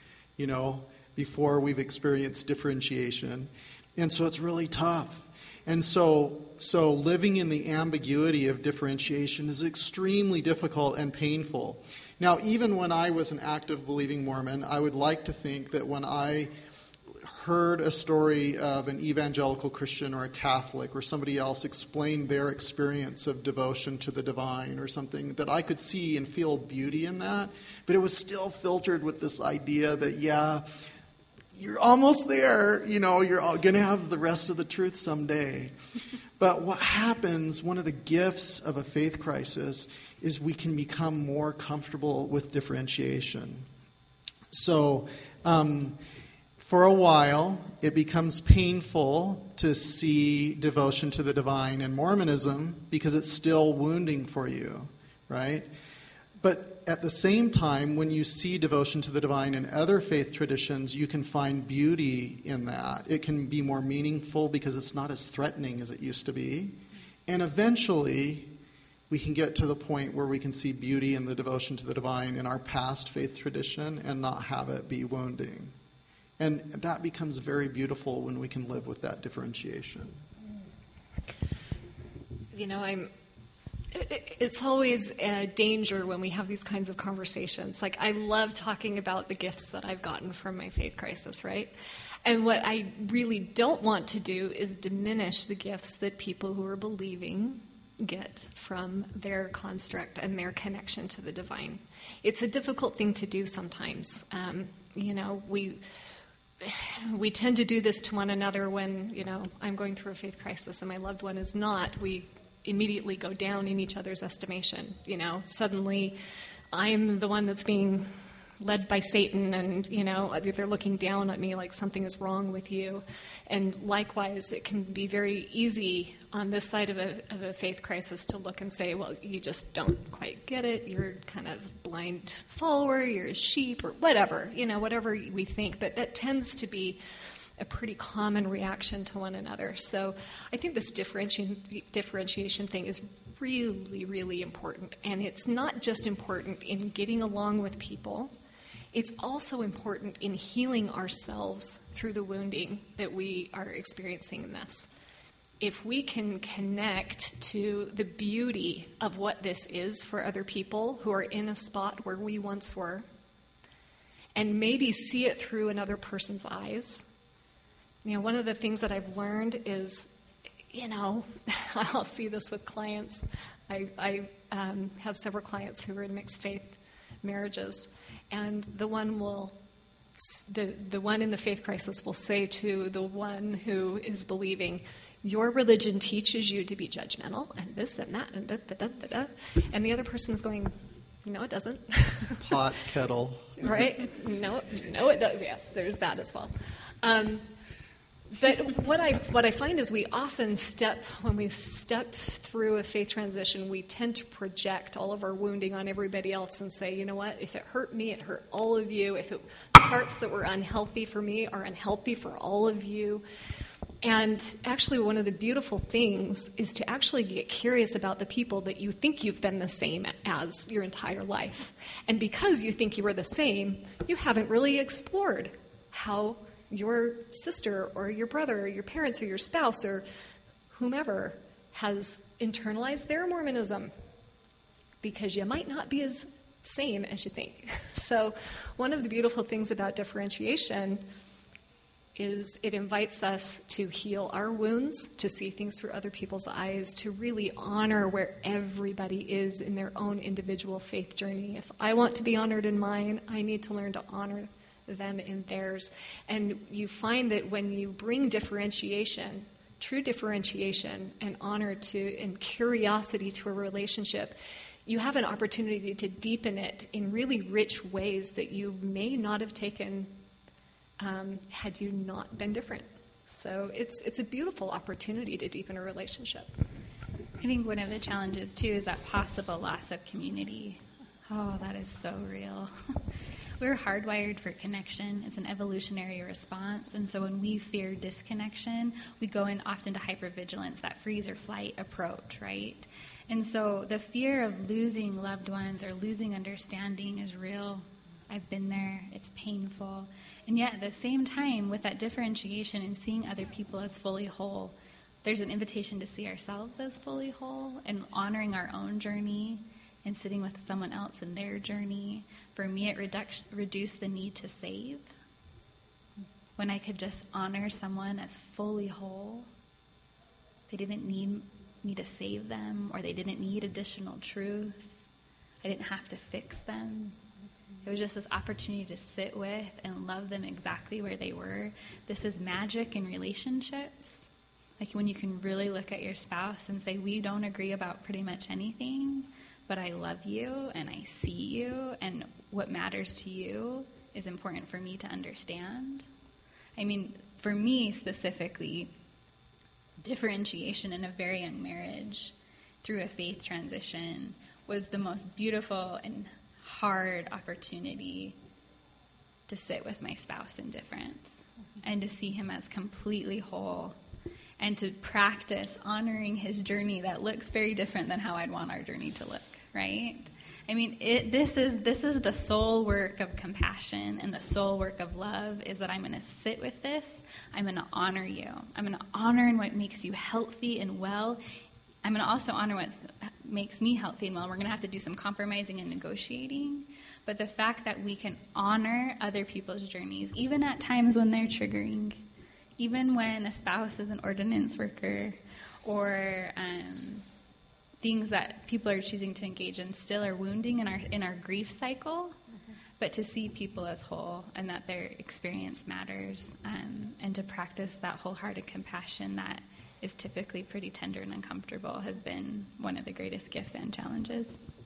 before we've experienced differentiation. And so it's really tough. And so living in the ambiguity of differentiation is extremely difficult and painful. Now, even when I was an active believing Mormon, I would like to think that when I heard a story of an evangelical Christian or a Catholic or somebody else explain their experience of devotion to the divine or something, that I could see and feel beauty in that, but it was still filtered with this idea that, yeah, you're almost there, you're going to have the rest of the truth someday. But what happens, one of the gifts of a faith crisis, is we can become more comfortable with differentiation. So, for a while, it becomes painful to see devotion to the divine in Mormonism because it's still wounding for you, right? But at the same time, when you see devotion to the divine in other faith traditions, you can find beauty in that. It can be more meaningful because it's not as threatening as it used to be. And eventually, we can get to the point where we can see beauty in the devotion to the divine in our past faith tradition and not have it be wounding. And that becomes very beautiful when we can live with that differentiation. It's always a danger when we have these kinds of conversations. Like, I love talking about the gifts that I've gotten from my faith crisis, right? And what I really don't want to do is diminish the gifts that people who are believing get from their construct and their connection to the divine. It's a difficult thing to do sometimes. We tend to do this to one another when, I'm going through a faith crisis and my loved one is not. We immediately go down in each other's estimation. Suddenly I'm the one that's being led by Satan, and, they're looking down at me like something is wrong with you. And likewise, it can be very easy on this side of a faith crisis to look and say, well, you just don't quite get it. You're kind of blind follower, you're a sheep, or whatever, whatever we think. But that tends to be a pretty common reaction to one another. So I think this differentiation thing is really, really important. And it's not just important in getting along with people. It's also important in healing ourselves through the wounding that we are experiencing in this. If we can connect to the beauty of what this is for other people who are in a spot where we once were, and maybe see it through another person's eyes. One of the things that I've learned is, I'll see this with clients. I have several clients who are in mixed faith marriages, and the one in the faith crisis will say to the one who is believing, your religion teaches you to be judgmental, and this and that, and da-da-da-da-da. And the other person is going, no, it doesn't. Pot, kettle. Right? No, it does. Yes, there's that as well. But what I find is we often when we step through a faith transition, we tend to project all of our wounding on everybody else and say, you know what, if it hurt me, it hurt all of you. The parts that were unhealthy for me are unhealthy for all of you. And actually, one of the beautiful things is to actually get curious about the people that you think you've been the same as your entire life. And because you think you were the same, you haven't really explored how your sister or your brother or your parents or your spouse or whomever has internalized their Mormonism, because you might not be as same as you think. So one of the beautiful things about differentiation is it invites us to heal our wounds, to see things through other people's eyes, to really honor where everybody is in their own individual faith journey. If I want to be honored in mine, I need to learn to honor them in theirs. And you find that when you bring differentiation, true differentiation, and honor to and curiosity to a relationship, you have an opportunity to deepen it in really rich ways that you may not have taken had you not been different. So it's a beautiful opportunity to deepen a relationship. I think one of the challenges, too, is that possible loss of community. Oh, that is so real. We're hardwired for connection. It's an evolutionary response. And so when we fear disconnection, we go in often to hypervigilance, that freeze or flight approach, right? And so the fear of losing loved ones or losing understanding is real. I've been there. It's painful. And yet at the same time, with that differentiation and seeing other people as fully whole, there's an invitation to see ourselves as fully whole and honoring our own journey and sitting with someone else in their journey. For me, it reduced the need to save. when I could just honor someone as fully whole. They didn't need me to save them, or they didn't need additional truth. I didn't have to fix them. It was just this opportunity to sit with and love them exactly where they were. This is magic in relationships. Like when you can really look at your spouse and say, we don't agree about pretty much anything, but I love you and I see you, and what matters to you is important for me to understand. I mean, for me specifically, differentiation in a very young marriage through a faith transition was the most beautiful and hard opportunity to sit with my spouse in difference and to see him as completely whole and to practice honoring his journey that looks very different than how I'd want our journey to look, right? I mean, this is the soul work of compassion and the soul work of love, is that I'm going to sit with this. I'm going to honor you. I'm going to honor in what makes you healthy and well. I'm going to also honor what makes me healthy and well. We're going to have to do some compromising and negotiating. But the fact that we can honor other people's journeys, even at times when they're triggering, even when a spouse is an ordinance worker, or things that people are choosing to engage in still are wounding in our grief cycle, but to see people as whole and that their experience matters, and to practice that wholehearted compassion that is typically pretty tender and uncomfortable has been one of the greatest gifts and challenges.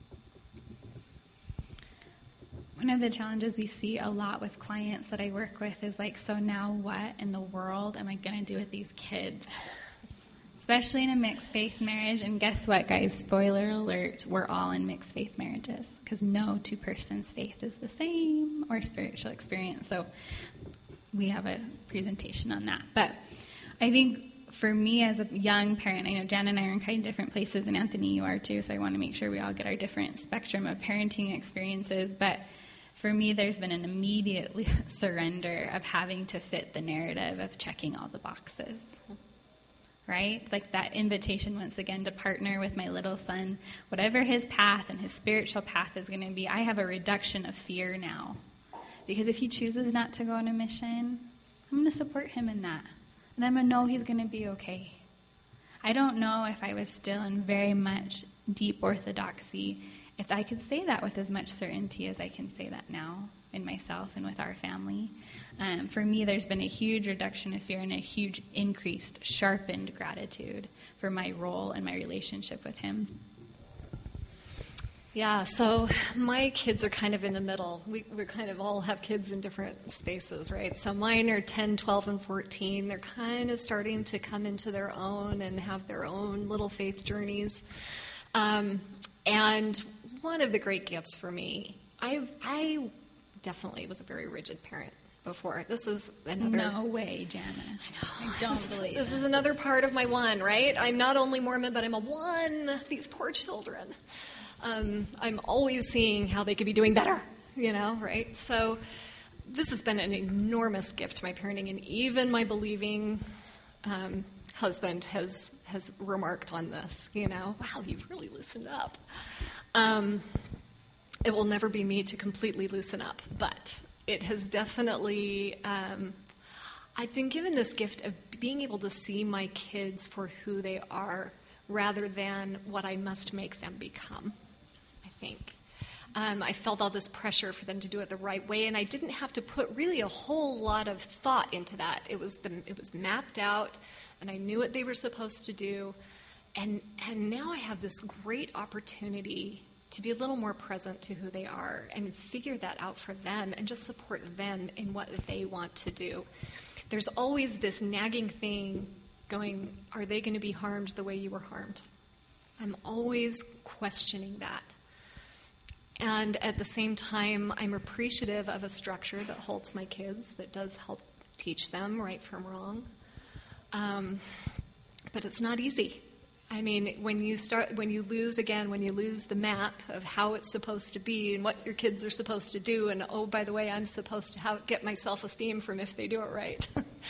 One of the challenges we see a lot with clients that I work with is like, so now what in the world am I going to do with these kids? Especially in a mixed faith marriage. And guess what, guys? Spoiler alert, we're all in mixed faith marriages, because no two persons' faith is the same, or spiritual experience. So we have a presentation on that. But I think for me as a young parent, I know Jan and I are in kind of different places, and Anthony, you are too, so I want to make sure we all get our different spectrum of parenting experiences. But for me, there's been an immediate surrender of having to fit the narrative of checking all the boxes. Right? Like that invitation once again to partner with my little son, whatever his path and his spiritual path is going to be. I have a reduction of fear now, because if he chooses not to go on a mission, I'm going to support him in that, and I'm going to know he's going to be okay. I don't know if I was still in very much deep orthodoxy, if I could say that with as much certainty as I can say that now in myself and with our family. For me, there's been a huge reduction of fear and a huge increased, sharpened gratitude for my role and my relationship with him. Yeah, so my kids are kind of in the middle. We kind of all have kids in different spaces, right? So mine are 10, 12, and 14. They're kind of starting to come into their own and have their own little faith journeys. And one of the great gifts for me, I definitely was a very rigid parent before. This is another... No way, Jana. I know. I don't believe This is another part of my one, right? I'm not only Mormon, but I'm a one. These poor children. I'm always seeing how they could be doing better, right? So this has been an enormous gift to my parenting, and even my believing husband has remarked on this, wow, you've really loosened up. It will never be me to completely loosen up, but it has definitely, I've been given this gift of being able to see my kids for who they are rather than what I must make them become, I think. I felt all this pressure for them to do it the right way, and I didn't have to put really a whole lot of thought into that. It was mapped out, and I knew what they were supposed to do, and now I have this great opportunity to be a little more present to who they are and figure that out for them and just support them in what they want to do. There's always this nagging thing going, are they going to be harmed the way you were harmed? I'm always questioning that. And at the same time, I'm appreciative of a structure that holds my kids, that does help teach them right from wrong. But it's not easy. I mean, when you lose the map of how it's supposed to be and what your kids are supposed to do, and oh, by the way, I'm supposed to get my self-esteem from if they do it right.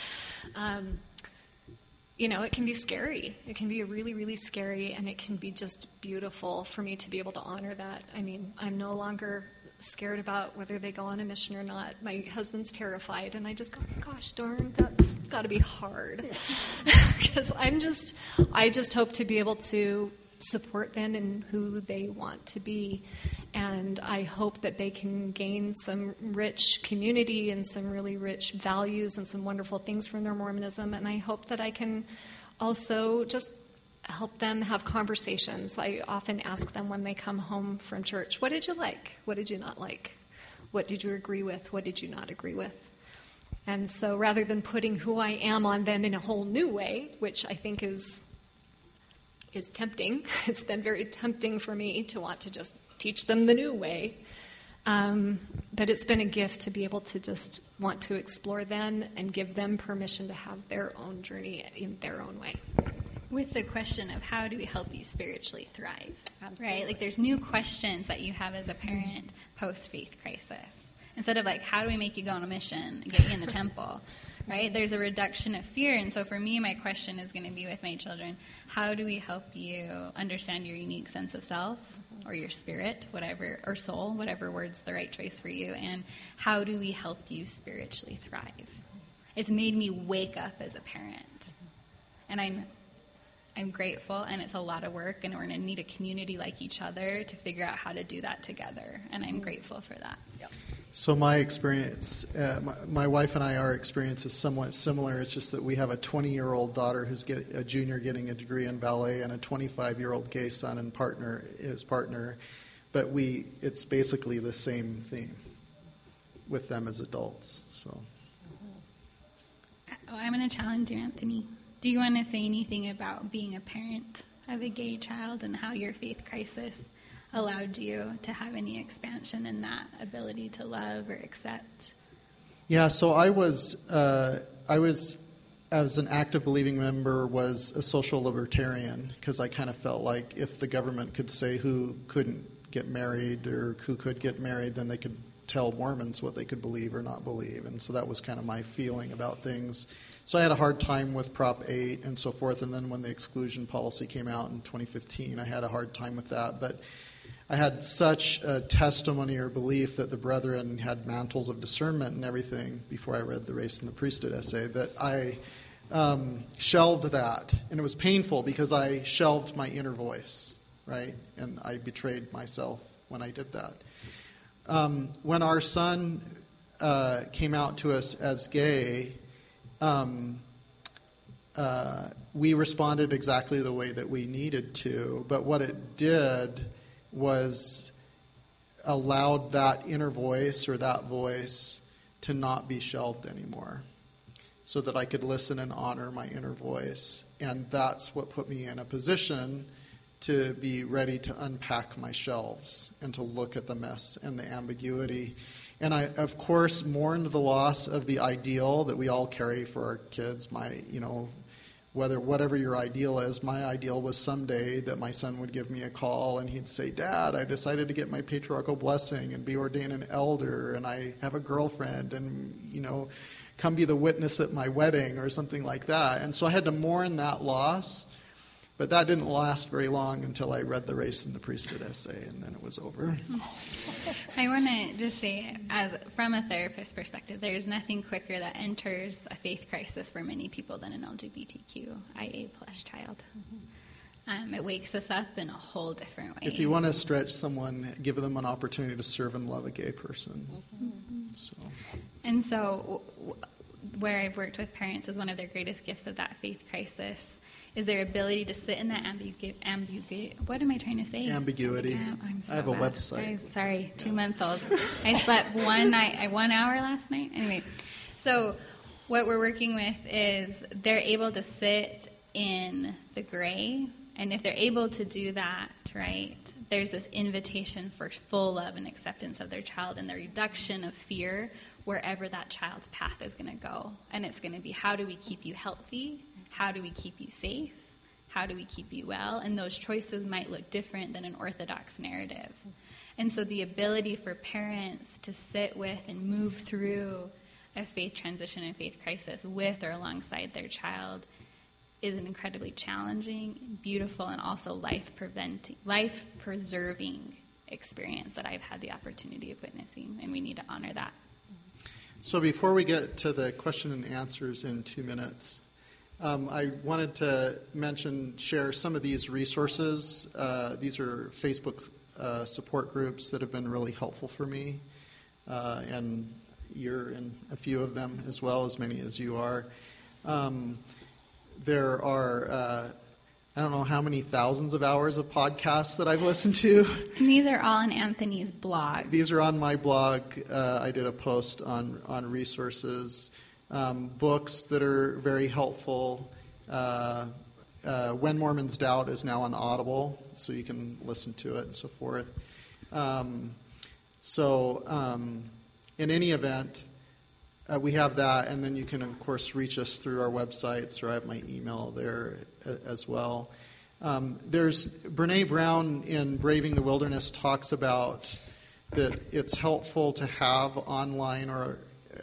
It can be scary. It can be really, really scary, and it can be just beautiful for me to be able to honor that. I mean, I'm no longer scared about whether they go on a mission or not. My husband's terrified, and I just go, gosh darn, that's got to be hard. Because I just hope to be able to support them in who they want to be. And I hope that they can gain some rich community and some really rich values and some wonderful things from their Mormonism. And I hope that I can also just help them have conversations. I often ask them when they come home from church, what did you like? What did you not like? What did you agree with? What did you not agree with? And so rather than putting who I am on them in a whole new way, which I think is tempting. It's been very tempting for me to want to just teach them the new way. But it's been a gift to be able to just want to explore them and give them permission to have their own journey in their own way. With the question of how do we help you spiritually thrive, Absolutely. right? Like there's new questions that you have as a parent post-faith crisis. Instead of like, how do we make you go on a mission and get you in the temple? Right? There's a reduction of fear. And so for me, my question is going to be with my children, how do we help you understand your unique sense of self or your spirit, whatever, or soul, whatever word's the right choice for you, and how do we help you spiritually thrive? It's made me wake up as a parent. And I'm grateful, and it's a lot of work, and we're going to need a community like each other to figure out how to do that together. And I'm grateful for that. Yep. So my experience, my wife and I, our experience is somewhat similar. It's just that we have a 20-year-old daughter who's a junior getting a degree in ballet, and a 25-year-old gay son and his partner. But it's basically the same theme with them as adults. So. I'm going to challenge you, Anthony. Do you want to say anything about being a parent of a gay child and how your faith crisis allowed you to have any expansion in that ability to love or accept? Yeah, so I was, as an active believing member, was a social libertarian because I kind of felt like if the government could say who couldn't get married or who could get married, then they could tell Mormons what they could believe or not believe. And so that was kind of my feeling about things. So I had a hard time with Prop 8 and so forth. And then when the exclusion policy came out in 2015, I had a hard time with that. But I had such a testimony or belief that the brethren had mantles of discernment and everything before I read the Race and the Priesthood essay that I shelved that. And it was painful because I shelved my inner voice, right? And I betrayed myself when I did that. When our son came out to us as gay, we responded exactly the way that we needed to. But what it did was allowed that inner voice or that voice to not be shelved anymore so that I could listen and honor my inner voice. And that's what put me in a position to be ready to unpack my shelves and to look at the mess and the ambiguity. And I, of course, mourned the loss of the ideal that we all carry for our kids. Whatever your ideal is, my ideal was someday that my son would give me a call and he'd say, Dad, I decided to get my patriarchal blessing and be ordained an elder, and I have a girlfriend, and, come be the witness at my wedding or something like that. And so I had to mourn that loss. But that didn't last very long until I read the Race and the Priesthood essay, and then it was over. I want to just say, from a therapist perspective, there's nothing quicker that enters a faith crisis for many people than an LGBTQIA+ child. It wakes us up in a whole different way. If you want to stretch someone, give them an opportunity to serve and love a gay person. And so where I've worked with parents is one of their greatest gifts of that faith crisis is their ability to sit in that what am I trying to say? Ambiguity. I'm so I have a bad. website. Guys, sorry, 2-month-old. I slept 1 hour last night. Anyway, so what we're working with is they're able to sit in the gray, and if they're able to do that, right, there's this invitation for full love and acceptance of their child and the reduction of fear wherever that child's path is going to go. And it's going to be, how do we keep you healthy? How do we keep you safe? How do we keep you well? And those choices might look different than an orthodox narrative. And so the ability for parents to sit with and move through a faith transition and faith crisis with or alongside their child is an incredibly challenging, beautiful, and also life-preserving experience that I've had the opportunity of witnessing, and we need to honor that. So before we get to the question and answers in 2 minutes, I wanted to share some of these resources. These are Facebook support groups that have been really helpful for me, and you're in a few of them as well, as many as you are. There are, I don't know how many thousands of hours of podcasts that I've listened to. And these are all on Anthony's blog. These are on my blog. I did a post on resources, books that are very helpful. When Mormons Doubt is now on Audible, so you can listen to it and so forth. In any event, we have that, and then you can, of course, reach us through our websites, or I have my email there as well. There's Brene Brown in Braving the Wilderness talks about that it's helpful to have online or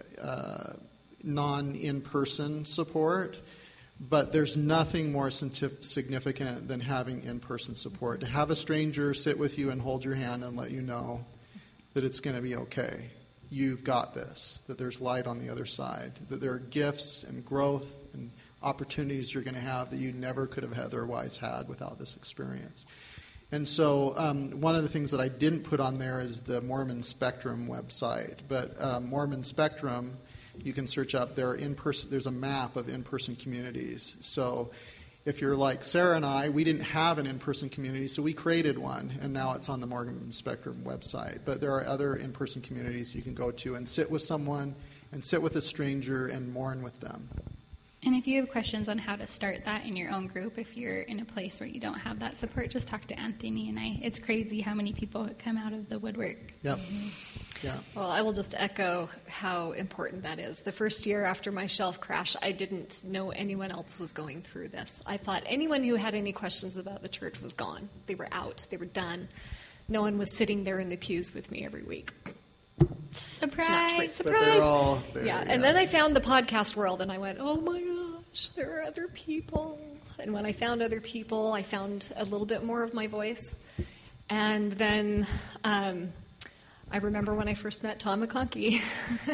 non-in-person support, but there's nothing more significant than having in-person support. To have a stranger sit with you and hold your hand and let you know that it's going to be okay. You've got this, that there's light on the other side, that there are gifts and growth and opportunities you're going to have that you never could have otherwise had without this experience. And so one of the things that I didn't put on there is the Mormon Spectrum website. But Mormon Spectrum, you can search up, there's a map of in-person communities. So if you're like Sarah and I, we didn't have an in-person community, so we created one, and now it's on the Mormon Spectrum website. But there are other in-person communities you can go to and sit with someone and sit with a stranger and mourn with them. And if you have questions on how to start that in your own group, if you're in a place where you don't have that support, just talk to Anthony and I. It's crazy how many people come out of the woodwork. Yep. Yeah. Well, I will just echo how important that is. The first year after my shelf crash, I didn't know anyone else was going through this. I thought anyone who had any questions about the church was gone. They were out. They were done. No one was sitting there in the pews with me every week. Surprise! But they're all there, Yeah, and then I found the podcast world, and I went, oh my gosh, there are other people. And when I found other people, I found a little bit more of my voice. And then I remember when I first met Tom McConkie.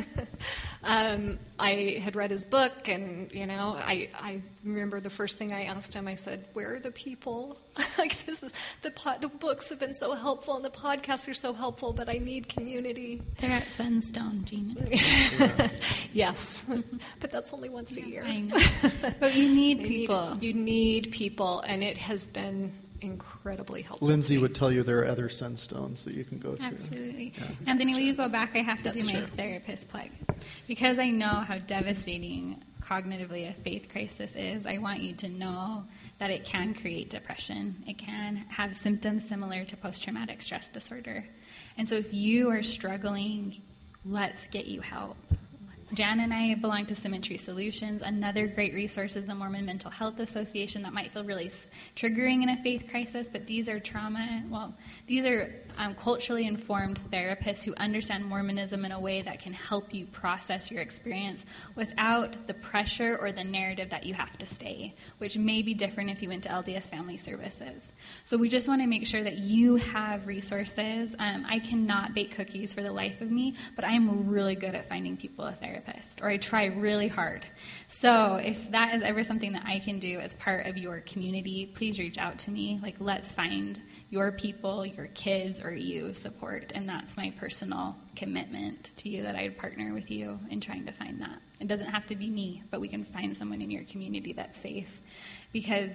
I had read his book, and, I remember the first thing I asked him, I said, where are the people? This is the books have been so helpful, and the podcasts are so helpful, but I need community. They're at Sunstone, Gina. Yes, but that's only once a year. I know. But you need people. You need people, and it has been incredibly helpful. Lindsay would tell you there are other sunstones that you can go to. Absolutely. Yeah. Anthony, will you go back? I have to That's do my true. therapist plug. Because I know how devastating cognitively a faith crisis is, I want you to know that it can create depression. It can have symptoms similar to post-traumatic stress disorder. And so if you are struggling, let's get you help. Jan and I belong to Symmetry Solutions. Another great resource is the Mormon Mental Health Association. That might feel really triggering in a faith crisis, but these are culturally informed therapists who understand Mormonism in a way that can help you process your experience without the pressure or the narrative that you have to stay, which may be different if you went to LDS Family Services. So we just want to make sure that you have resources. I cannot bake cookies for the life of me, but I'm really good at finding people a therapist, or I try really hard. So if that is ever something that I can do as part of your community, please reach out to me. Let's find your people, your kids, or you support. And that's my personal commitment to you, that I'd partner with you in trying to find that. It doesn't have to be me, but we can find someone in your community that's safe. Because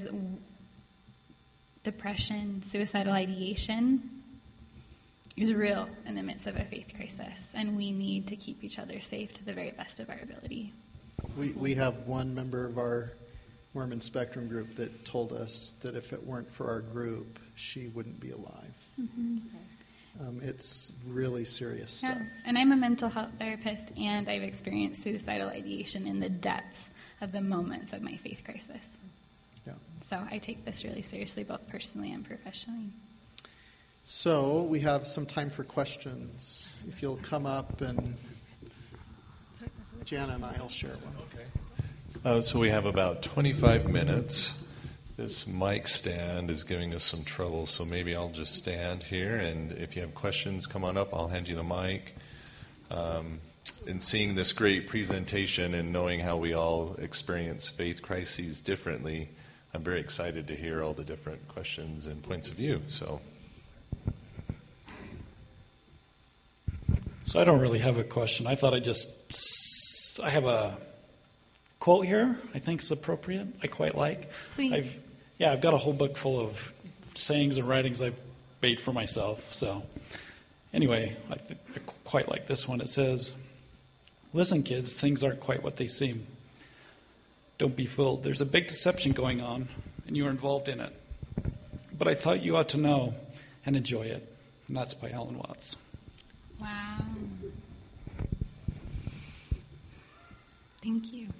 depression, suicidal ideation is real in the midst of a faith crisis, and we need to keep each other safe to the very best of our ability. We have one member of our Mormon Spectrum group that told us that if it weren't for our group, she wouldn't be alive. Mm-hmm. It's really serious stuff. Yeah. And I'm a mental health therapist, and I've experienced suicidal ideation in the depths of the moments of my faith crisis. Yeah. So I take this really seriously, both personally and professionally. So we have some time for questions. If you'll come up, and Jana and I will share one. Okay. So we have about 25 minutes. This mic stand is giving us some trouble, so maybe I'll just stand here, and if you have questions, come on up. I'll hand you the mic. In seeing this great presentation and knowing how we all experience faith crises differently, I'm very excited to hear all the different questions and points of view. So I don't really have a question. I thought I have a quote here I think is appropriate. I quite like. Please. I've got a whole book full of sayings and writings I've made for myself. So anyway, I quite like this one. It says, "Listen, kids, things aren't quite what they seem. Don't be fooled. There's a big deception going on, and you are involved in it. But I thought you ought to know and enjoy it." And that's by Alan Watts. Wow. Thank you.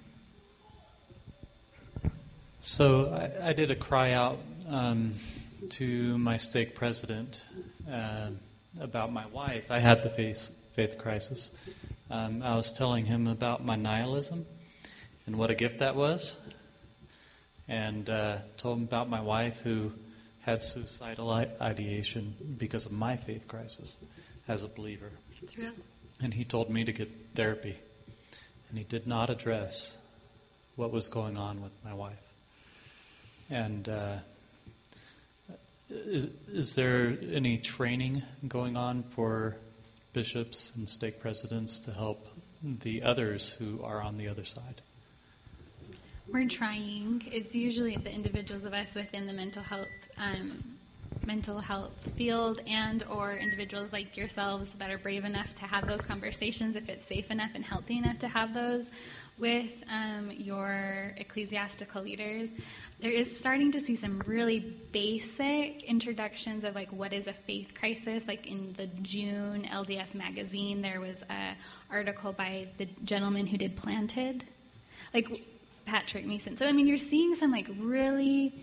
So I did a cry out to my stake president about my wife. I had the faith crisis. I was telling him about my nihilism and what a gift that was, and told him about my wife who had suicidal ideation because of my faith crisis as a believer. It's real. And he told me to get therapy, and he did not address what was going on with my wife. And is there any training going on for bishops and stake presidents to help the others who are on the other side? We're trying. It's usually the individuals of us within the mental health field, and or individuals like yourselves that are brave enough to have those conversations if it's safe enough and healthy enough to have those with your ecclesiastical leaders. There is starting to see some really basic introductions of like what is a faith crisis. Like in the June LDS magazine, there was an article by the gentleman who did Planted, like Patrick Mason. So I mean, you're seeing some like really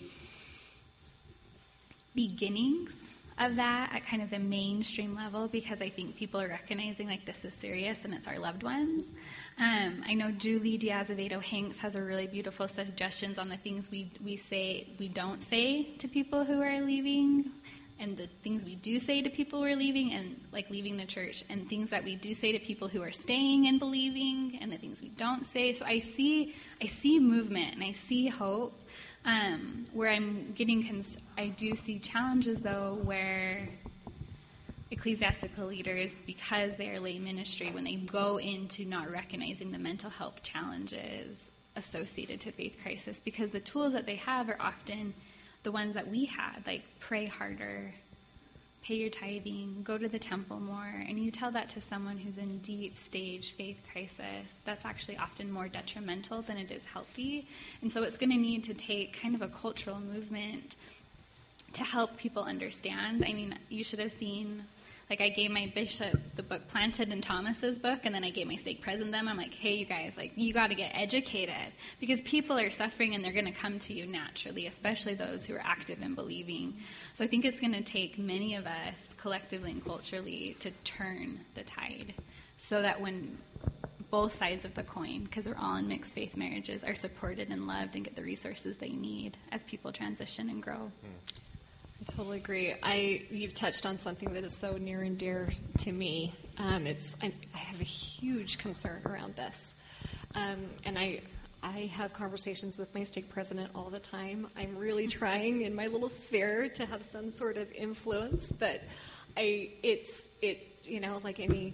beginnings of that at kind of the mainstream level, because I think people are recognizing like this is serious and it's our loved ones. I know Julie Diazevedo Hanks has a really beautiful suggestions on the things we don't say to people who are leaving, and the things we do say to people who are leaving and like leaving the church, and things that we do say to people who are staying and believing, and the things we don't say. So I see movement and I see hope. Where I'm getting, I do see challenges though, where ecclesiastical leaders, because they are lay ministry, when they go into not recognizing the mental health challenges associated to faith crisis, because the tools that they have are often the ones that we had, like pray harder, pay your tithing, go to the temple more, and you tell that to someone who's in deep stage faith crisis, that's actually often more detrimental than it is healthy. And so it's going to need to take kind of a cultural movement to help people understand. I mean, you should have seen, like I gave my bishop the book Planted and Thomas's book, and then I gave my stake president them. I'm like, hey, you guys, like you got to get educated, because people are suffering and they're going to come to you naturally, especially those who are active in believing. So I think it's going to take many of us collectively and culturally to turn the tide, so that when both sides of the coin, because we're all in mixed faith marriages, are supported and loved and get the resources they need as people transition and grow. I totally agree. You've touched on something that is so near and dear to me. I have a huge concern around this, and I have conversations with my stake president all the time. I'm really trying in my little sphere to have some sort of influence, but it's like any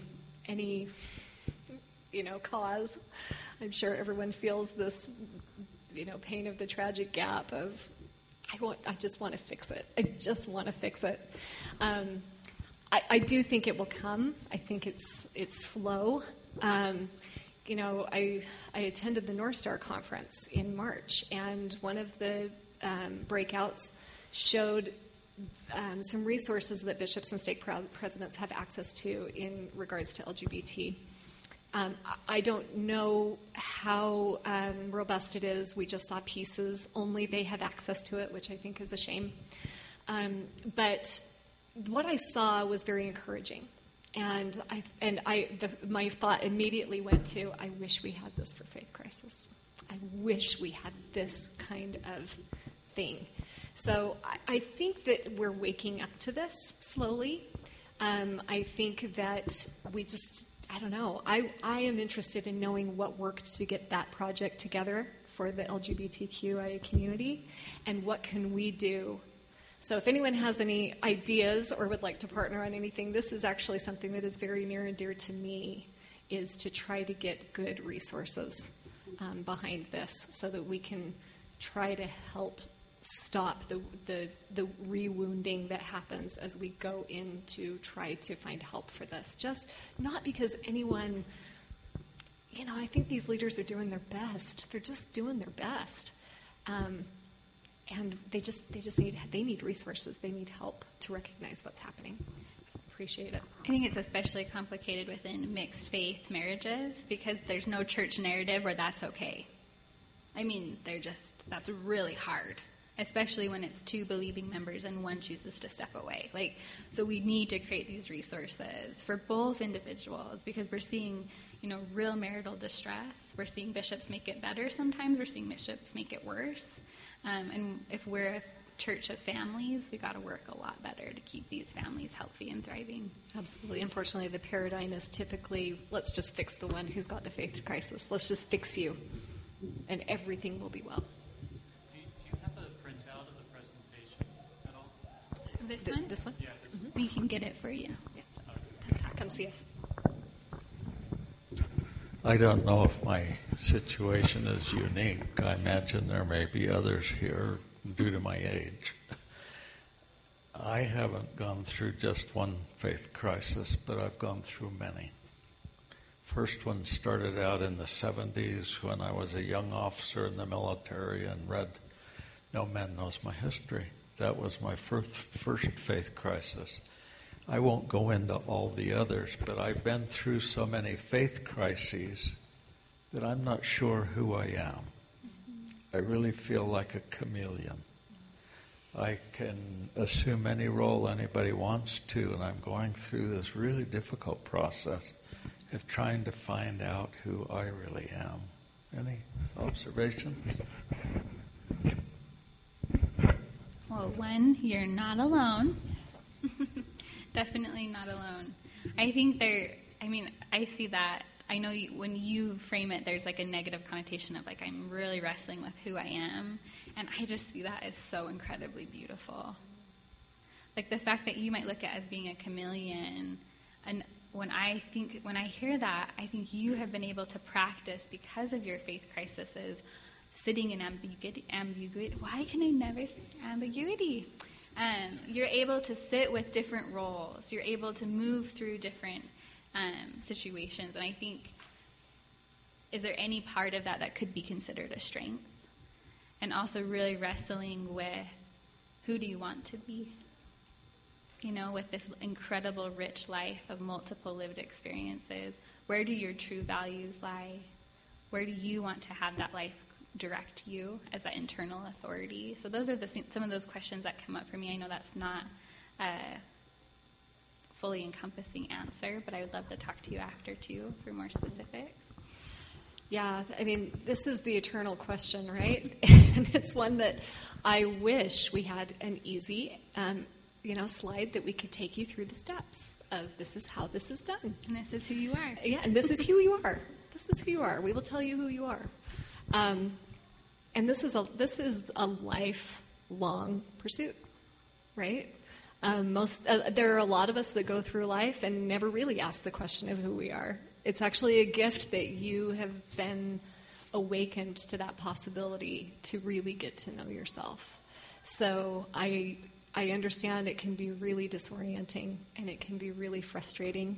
cause. I'm sure everyone feels this pain of the tragic gap of I just want to fix it. I just want to fix it. I do think it will come. I think it's slow. I attended the North Star conference in March, and one of the breakouts showed some resources that bishops and stake presidents have access to in regards to LGBT. I don't know how robust it is. We just saw pieces. Only they have access to it, which I think is a shame. But what I saw was very encouraging. And my thought immediately went to, I wish we had this for faith crisis. I wish we had this kind of thing. So I think that we're waking up to this slowly. I think that I don't know. I am interested in knowing what worked to get that project together for the LGBTQIA community, and what can we do. So if anyone has any ideas or would like to partner on anything, this is actually something that is very near and dear to me, is to try to get good resources behind this so that we can try to help stop the rewounding that happens as we go in to try to find help for this. Just not because anyone, I think these leaders are doing their best. They're just doing their best. And they need resources. They need help to recognize what's happening. So appreciate it. I think it's especially complicated within mixed faith marriages because there's no church narrative where that's okay. I mean, that's really hard, especially when it's two believing members and one chooses to step away. So we need to create these resources for both individuals because we're seeing, real marital distress. We're seeing bishops make it better sometimes. We're seeing bishops make it worse. And if we're a church of families, we got to work a lot better to keep these families healthy and thriving. Absolutely. Unfortunately, the paradigm is typically, let's just fix the one who's got the faith crisis. Let's just fix you, and everything will be well. Do you have a printout of the presentation at all? This one? This one? Yeah, this one. We can get it for you. Yes. Come see us. I don't know if my situation is unique. I imagine there may be others here due to my age. I haven't gone through just one faith crisis, but I've gone through many. First one started out in the 70s when I was a young officer in the military and read No Man Knows My History. That was my first faith crisis. I won't go into all the others, but I've been through so many faith crises that I'm not sure who I am. I really feel like a chameleon. I can assume any role anybody wants to, and I'm going through this really difficult process of trying to find out who I really am. Any observations? Well, one, you're not alone. Definitely not alone. I think I see that. I know when you frame it, there's a negative connotation of I'm really wrestling with who I am. And I just see that as so incredibly beautiful. The fact that you might look at as being a chameleon. And when I hear that, I think you have been able to practice because of your faith crises, sitting in ambiguity. Why can I never say ambiguity? You're able to sit with different roles. You're able to move through different situations. And I think, is there any part of that could be considered a strength? And also really wrestling with who do you want to be? With this incredible rich life of multiple lived experiences, where do your true values lie? Where do you want to have that life direct you as that internal authority? So those are some of those questions that come up for me. I know that's not a fully encompassing answer, but I would love to talk to you after too for more specifics. Yeah, this is the eternal question, right? And it's one that I wish we had an easy, slide that we could take you through the steps of this is how this is done. And this is who you are. Yeah, and this is who you are. This is who you are. We will tell you who you are. And this is a lifelong pursuit, right? There are a lot of us that go through life and never really ask the question of who we are. It's actually a gift that you have been awakened to that possibility to really get to know yourself. So I understand it can be really disorienting and it can be really frustrating.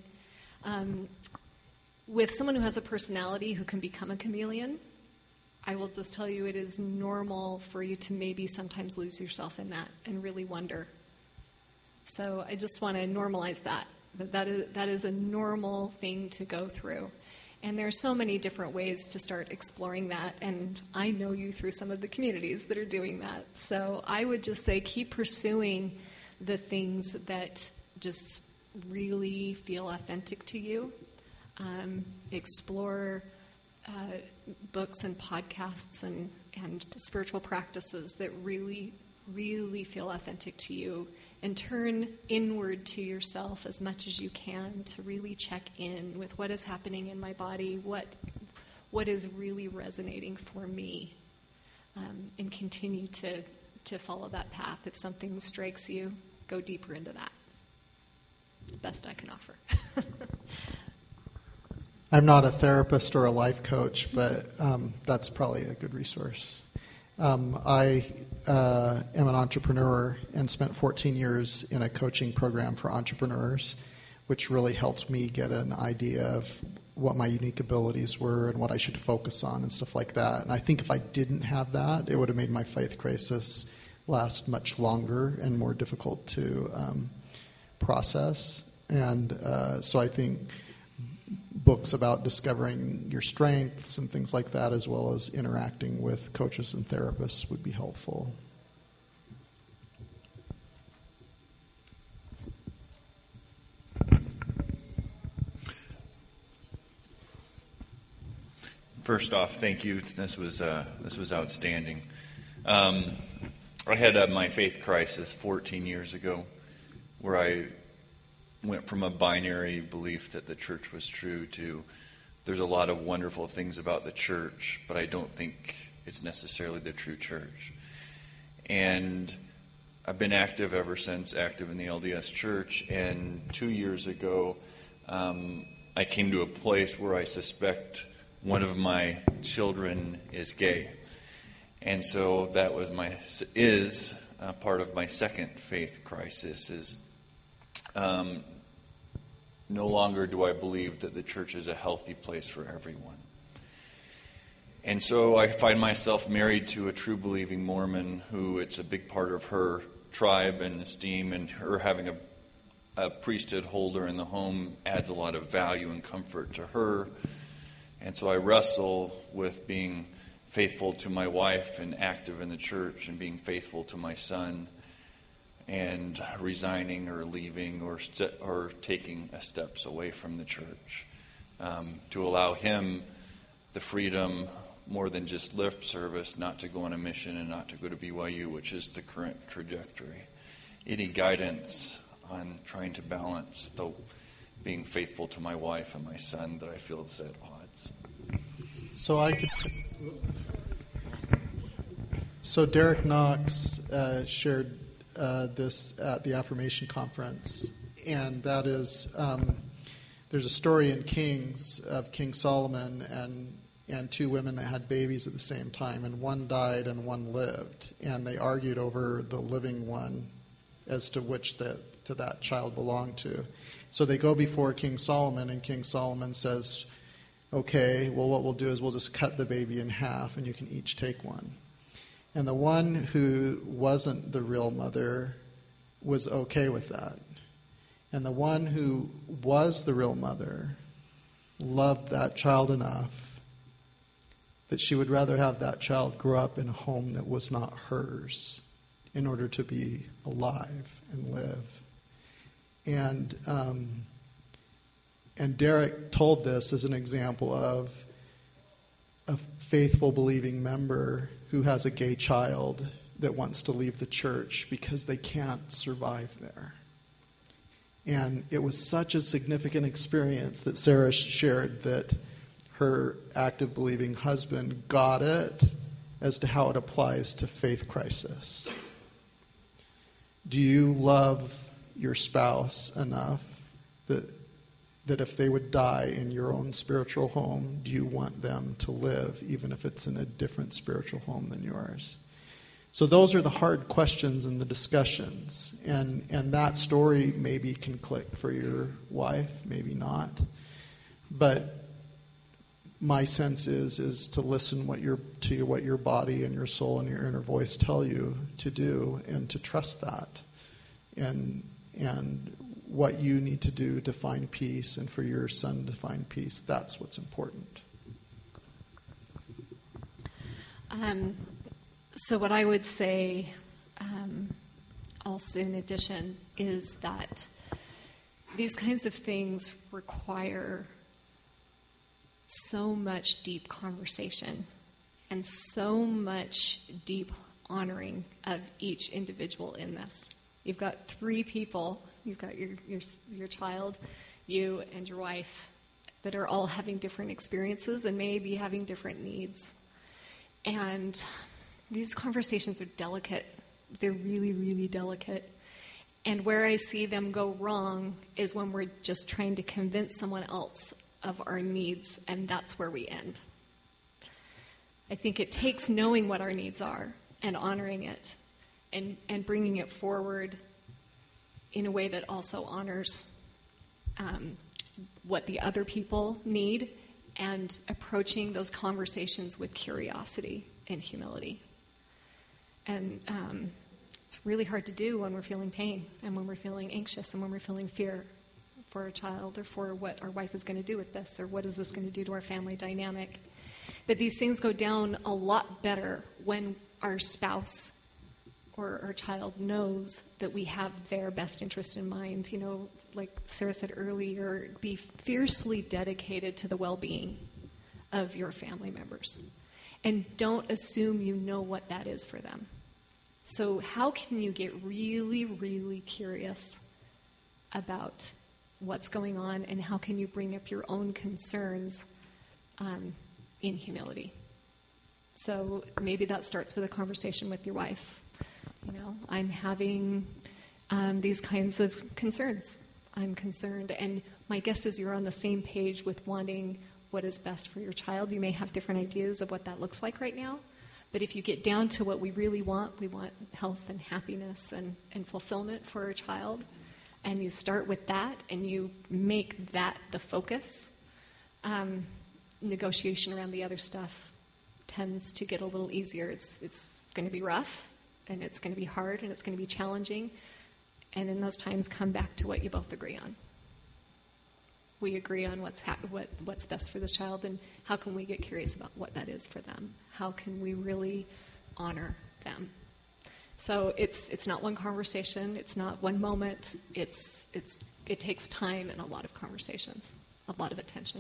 With someone who has a personality who can become a chameleon, I will just tell you it is normal for you to maybe sometimes lose yourself in that and really wonder. So I just want to normalize that. That is a normal thing to go through. And there are so many different ways to start exploring that, and I know you through some of the communities that are doing that. So I would just say keep pursuing the things that just really feel authentic to you. Explore books and podcasts and spiritual practices that really really feel authentic to you, and turn inward to yourself as much as you can to really check in with what is happening in my body, what is really resonating for me, and continue to follow that path. If something strikes you, go deeper into that. The best I can offer. I'm not a therapist or a life coach, but that's probably a good resource. I am an entrepreneur and spent 14 years in a coaching program for entrepreneurs, which really helped me get an idea of what my unique abilities were and what I should focus on and stuff like that. And I think if I didn't have that, it would have made my faith crisis last much longer and more difficult to process. And so I think books about discovering your strengths and things like that, as well as interacting with coaches and therapists, would be helpful. First off, thank you. This was outstanding. I had my faith crisis 14 years ago, where I went from a binary belief that the church was true to there's a lot of wonderful things about the church, but I don't think it's necessarily the true church. And I've been active ever since, active in the LDS Church. And 2 years ago, I came to a place where I suspect one of my children is gay. And so that was part of my second faith crisis is no longer do I believe that the church is a healthy place for everyone. And so I find myself married to a true believing Mormon who it's a big part of her tribe and esteem, and her having a priesthood holder in the home adds a lot of value and comfort to her. And so I wrestle with being faithful to my wife and active in the church, and being faithful to my son, and resigning or leaving or taking steps away from the church, to allow him the freedom, more than just lip service, not to go on a mission and not to go to BYU, which is the current trajectory. Any guidance on trying to balance the being faithful to my wife and my son that I feel is at odds. So Derek Knox shared this at the Affirmation Conference, and that is there's a story in Kings of King Solomon and two women that had babies at the same time, and one died and one lived, and they argued over the living one as to which to that child belonged to. So they go before King Solomon, and King Solomon says, okay, well, what we'll do is we'll just cut the baby in half, and you can each take one. And the one who wasn't the real mother was okay with that. And the one who was the real mother loved that child enough that she would rather have that child grow up in a home that was not hers in order to be alive and live. And Derek told this as an example of a faithful, believing member who has a gay child that wants to leave the church because they can't survive there. And it was such a significant experience that Sarah shared that her active, believing husband got it as to how it applies to faith crisis. Do you love your spouse enough that if they would die in your own spiritual home, do you want them to live, even if it's in a different spiritual home than yours? So those are the hard questions in the discussions. And that story maybe can click for your wife, maybe not. But my sense is to listen to what your body and your soul and your inner voice tell you to do, and to trust that. And what you need to do to find peace and for your son to find peace, that's what's important. So what I would say also in addition is that these kinds of things require so much deep conversation and so much deep honoring of each individual in this. You've got 3 people. You've got your child, you, and your wife, that are all having different experiences and maybe having different needs. And these conversations are delicate. They're really, really delicate. And where I see them go wrong is when we're just trying to convince someone else of our needs, and that's where we end. I think it takes knowing what our needs are and honoring it and bringing it forward in a way that also honors what the other people need, and approaching those conversations with curiosity and humility. And it's really hard to do when we're feeling pain and when we're feeling anxious and when we're feeling fear for a child or for what our wife is going to do with this, or what is this going to do to our family dynamic. But these things go down a lot better when our spouse or our child knows that we have their best interest in mind. You know, like Sarah said earlier, be fiercely dedicated to the well-being of your family members. And don't assume you know what that is for them. So how can you get really, really curious about what's going on, and how can you bring up your own concerns in humility? So maybe that starts with a conversation with your wife. You know, I'm having these kinds of concerns. I'm concerned, and my guess is you're on the same page with wanting what is best for your child. You may have different ideas of what that looks like right now, but if you get down to what we really want, we want health and happiness and fulfillment for our child, and you start with that and you make that the focus, negotiation around the other stuff tends to get a little easier. It's going to be rough, and it's going to be hard, and it's going to be challenging. And in those times, come back to what you both agree on. We agree on what's best for this child, and how can we get curious about what that is for them? How can we really honor them? So it's not one conversation. It's not one moment. It takes time and a lot of conversations, a lot of attention.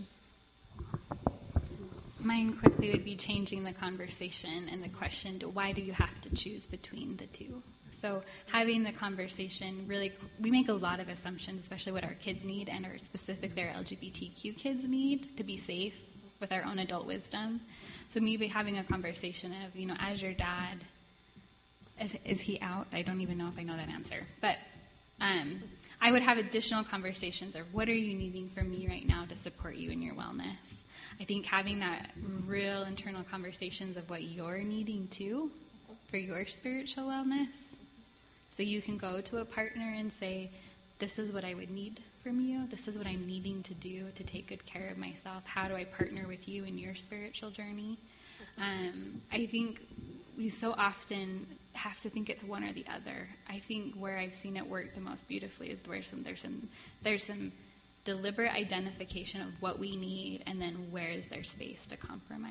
Mine quickly would be changing the conversation and the question to why do you have to choose between the two? So having the conversation, really, we make a lot of assumptions, especially what our kids need and our specifically our LGBTQ kids need to be safe with our own adult wisdom. So maybe having a conversation of, you know, as your dad, is he out? I don't even know if I know that answer. But I would have additional conversations of what are you needing from me right now to support you in your wellness? I think having that real internal conversations of what you're needing too for your spiritual wellness. So you can go to a partner and say, this is what I would need from you. This is what I'm needing to do to take good care of myself. How do I partner with you in your spiritual journey? I think we so often have to think it's one or the other. I think where I've seen it work the most beautifully is where there's some deliberate identification of what we need, and then where is there space to compromise.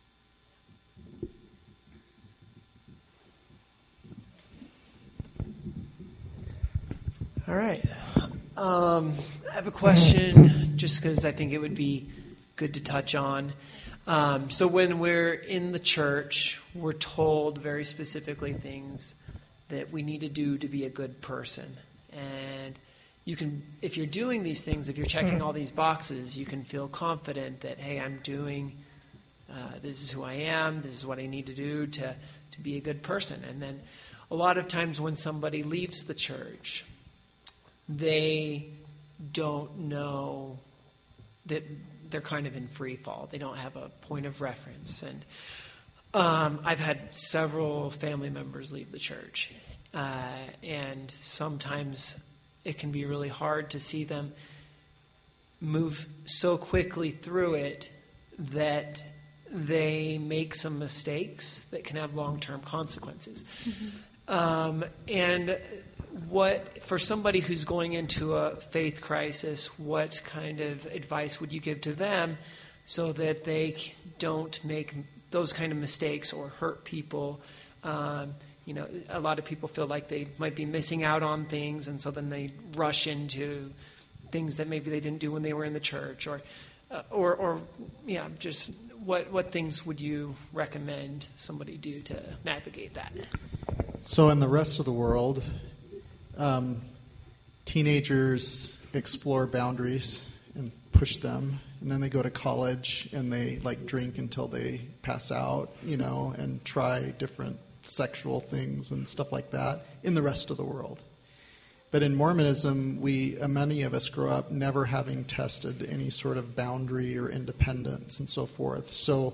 All right. I have a question just because I think it would be good to touch on. So when we're in the church, we're told very specifically things that we need to do to be a good person. And you can, if you're doing these things, if you're checking all these boxes, you can feel confident that, hey, I'm doing, this is who I am, this is what I need to do to be a good person. And then a lot of times when somebody leaves the church, they don't know that they're kind of in free fall. They don't have a point of reference. And I've had several family members leave the church. And sometimes it can be really hard to see them move so quickly through it that they make some mistakes that can have long-term consequences. Mm-hmm. And what, for somebody who's going into a faith crisis, what kind of advice would you give to them so that they don't make those kind of mistakes or hurt people? You know, a lot of people feel like they might be missing out on things, and so then they rush into things that maybe they didn't do when they were in the church. Or just what things would you recommend somebody do to navigate that? So in the rest of the world, teenagers explore boundaries and push them, and then they go to college and they like drink until they pass out, and try different sexual things and stuff like that in the rest of the world. But in Mormonism, many of us grow up never having tested any sort of boundary or independence and so forth. So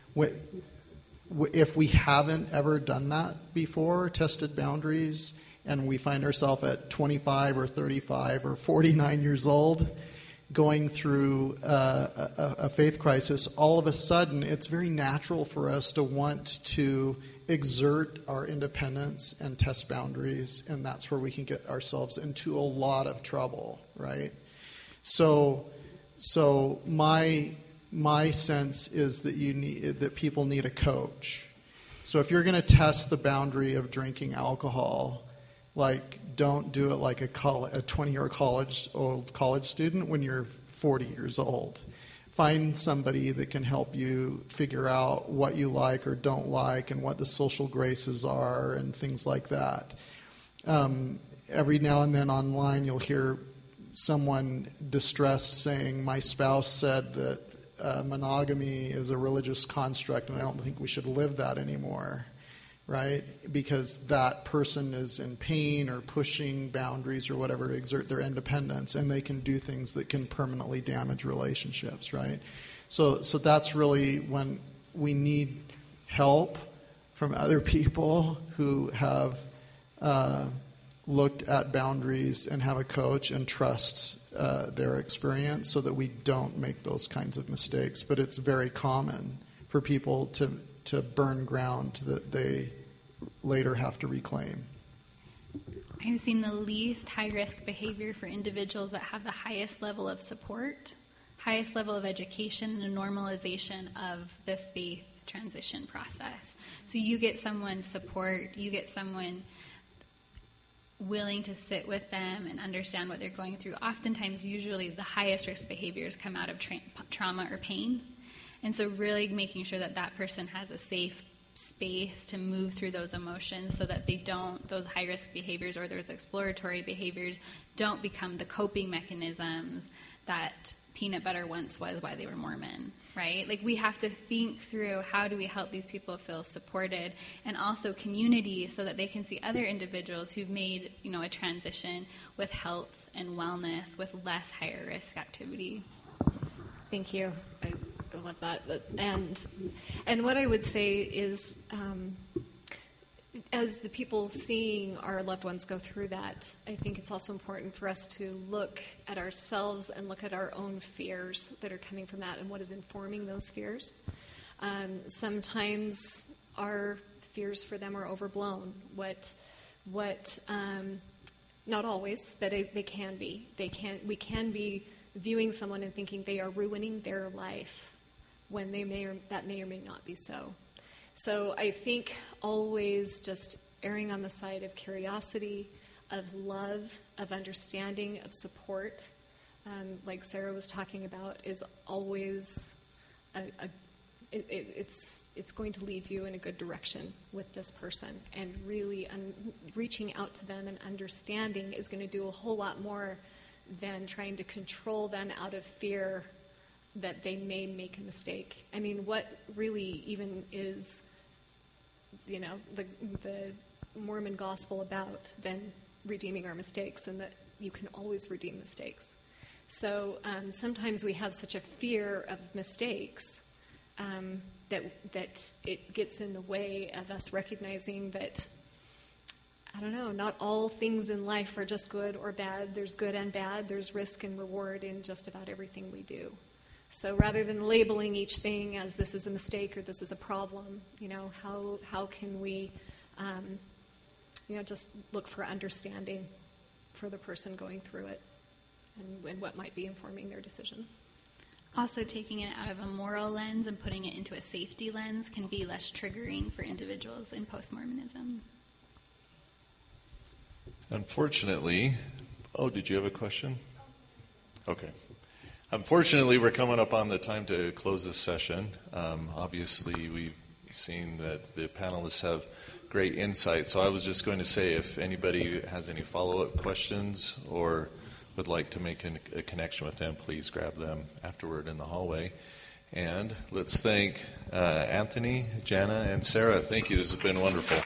if we haven't ever done that before, tested boundaries, and we find ourselves at 25 or 35 or 49 years old going through a faith crisis, all of a sudden it's very natural for us to want to exert our independence and test boundaries, and that's where we can get ourselves into a lot of trouble, right? So my sense is that people need a coach. So if you're going to test the boundary of drinking alcohol, don't do it like a 20-year college student when you're 40 years old. Find somebody that can help you figure out what you like or don't like and what the social graces are and things like that. Every now and then online you'll hear someone distressed saying, my spouse said that monogamy is a religious construct and I don't think we should live that anymore. Right? Because that person is in pain or pushing boundaries or whatever to exert their independence, and they can do things that can permanently damage relationships, right? So that's really when we need help from other people who have looked at boundaries and have a coach and trust their experience so that we don't make those kinds of mistakes. But it's very common for people to burn ground that they later have to reclaim. I've seen the least high-risk behavior for individuals that have the highest level of support, highest level of education, and normalization of the faith transition process. So you get someone's support, you get someone willing to sit with them and understand what they're going through. Oftentimes, usually, the highest risk behaviors come out of trauma or pain. And so really making sure that that person has a safe space to move through those emotions so that those high-risk behaviors or those exploratory behaviors don't become the coping mechanisms that peanut butter once was why they were Mormon, right? We have to think through how do we help these people feel supported, and also community so that they can see other individuals who've made, a transition with health and wellness with less higher risk activity. Thank you. I love that. And what I would say is, as the people seeing our loved ones go through that, I think it's also important for us to look at ourselves and look at our own fears that are coming from that and what is informing those fears. Sometimes our fears for them are overblown. Not always, but they can be. We can be viewing someone and thinking they are ruining their life when that may or may not be so. So I think always just erring on the side of curiosity, of love, of understanding, of support, like Sarah was talking about, is always it's going to lead you in a good direction with this person. And really reaching out to them and understanding is going to do a whole lot more than trying to control them out of fear that they may make a mistake. I mean, what really even is, the Mormon gospel about than redeeming our mistakes, and that you can always redeem mistakes. So sometimes we have such a fear of mistakes that it gets in the way of us recognizing that, I don't know, not all things in life are just good or bad. There's good and bad. There's risk and reward in just about everything we do. So rather than labeling each thing as this is a mistake or this is a problem, how can we, just look for understanding for the person going through it and what might be informing their decisions. Also, taking it out of a moral lens and putting it into a safety lens can be less triggering for individuals in post-Mormonism. Unfortunately, did you have a question? Okay. Unfortunately, we're coming up on the time to close this session. Obviously, we've seen that the panelists have great insight. So I was just going to say, if anybody has any follow-up questions or would like to make a connection with them, please grab them afterward in the hallway. And let's thank Anthony, Jana, and Sarah. Thank you. This has been wonderful.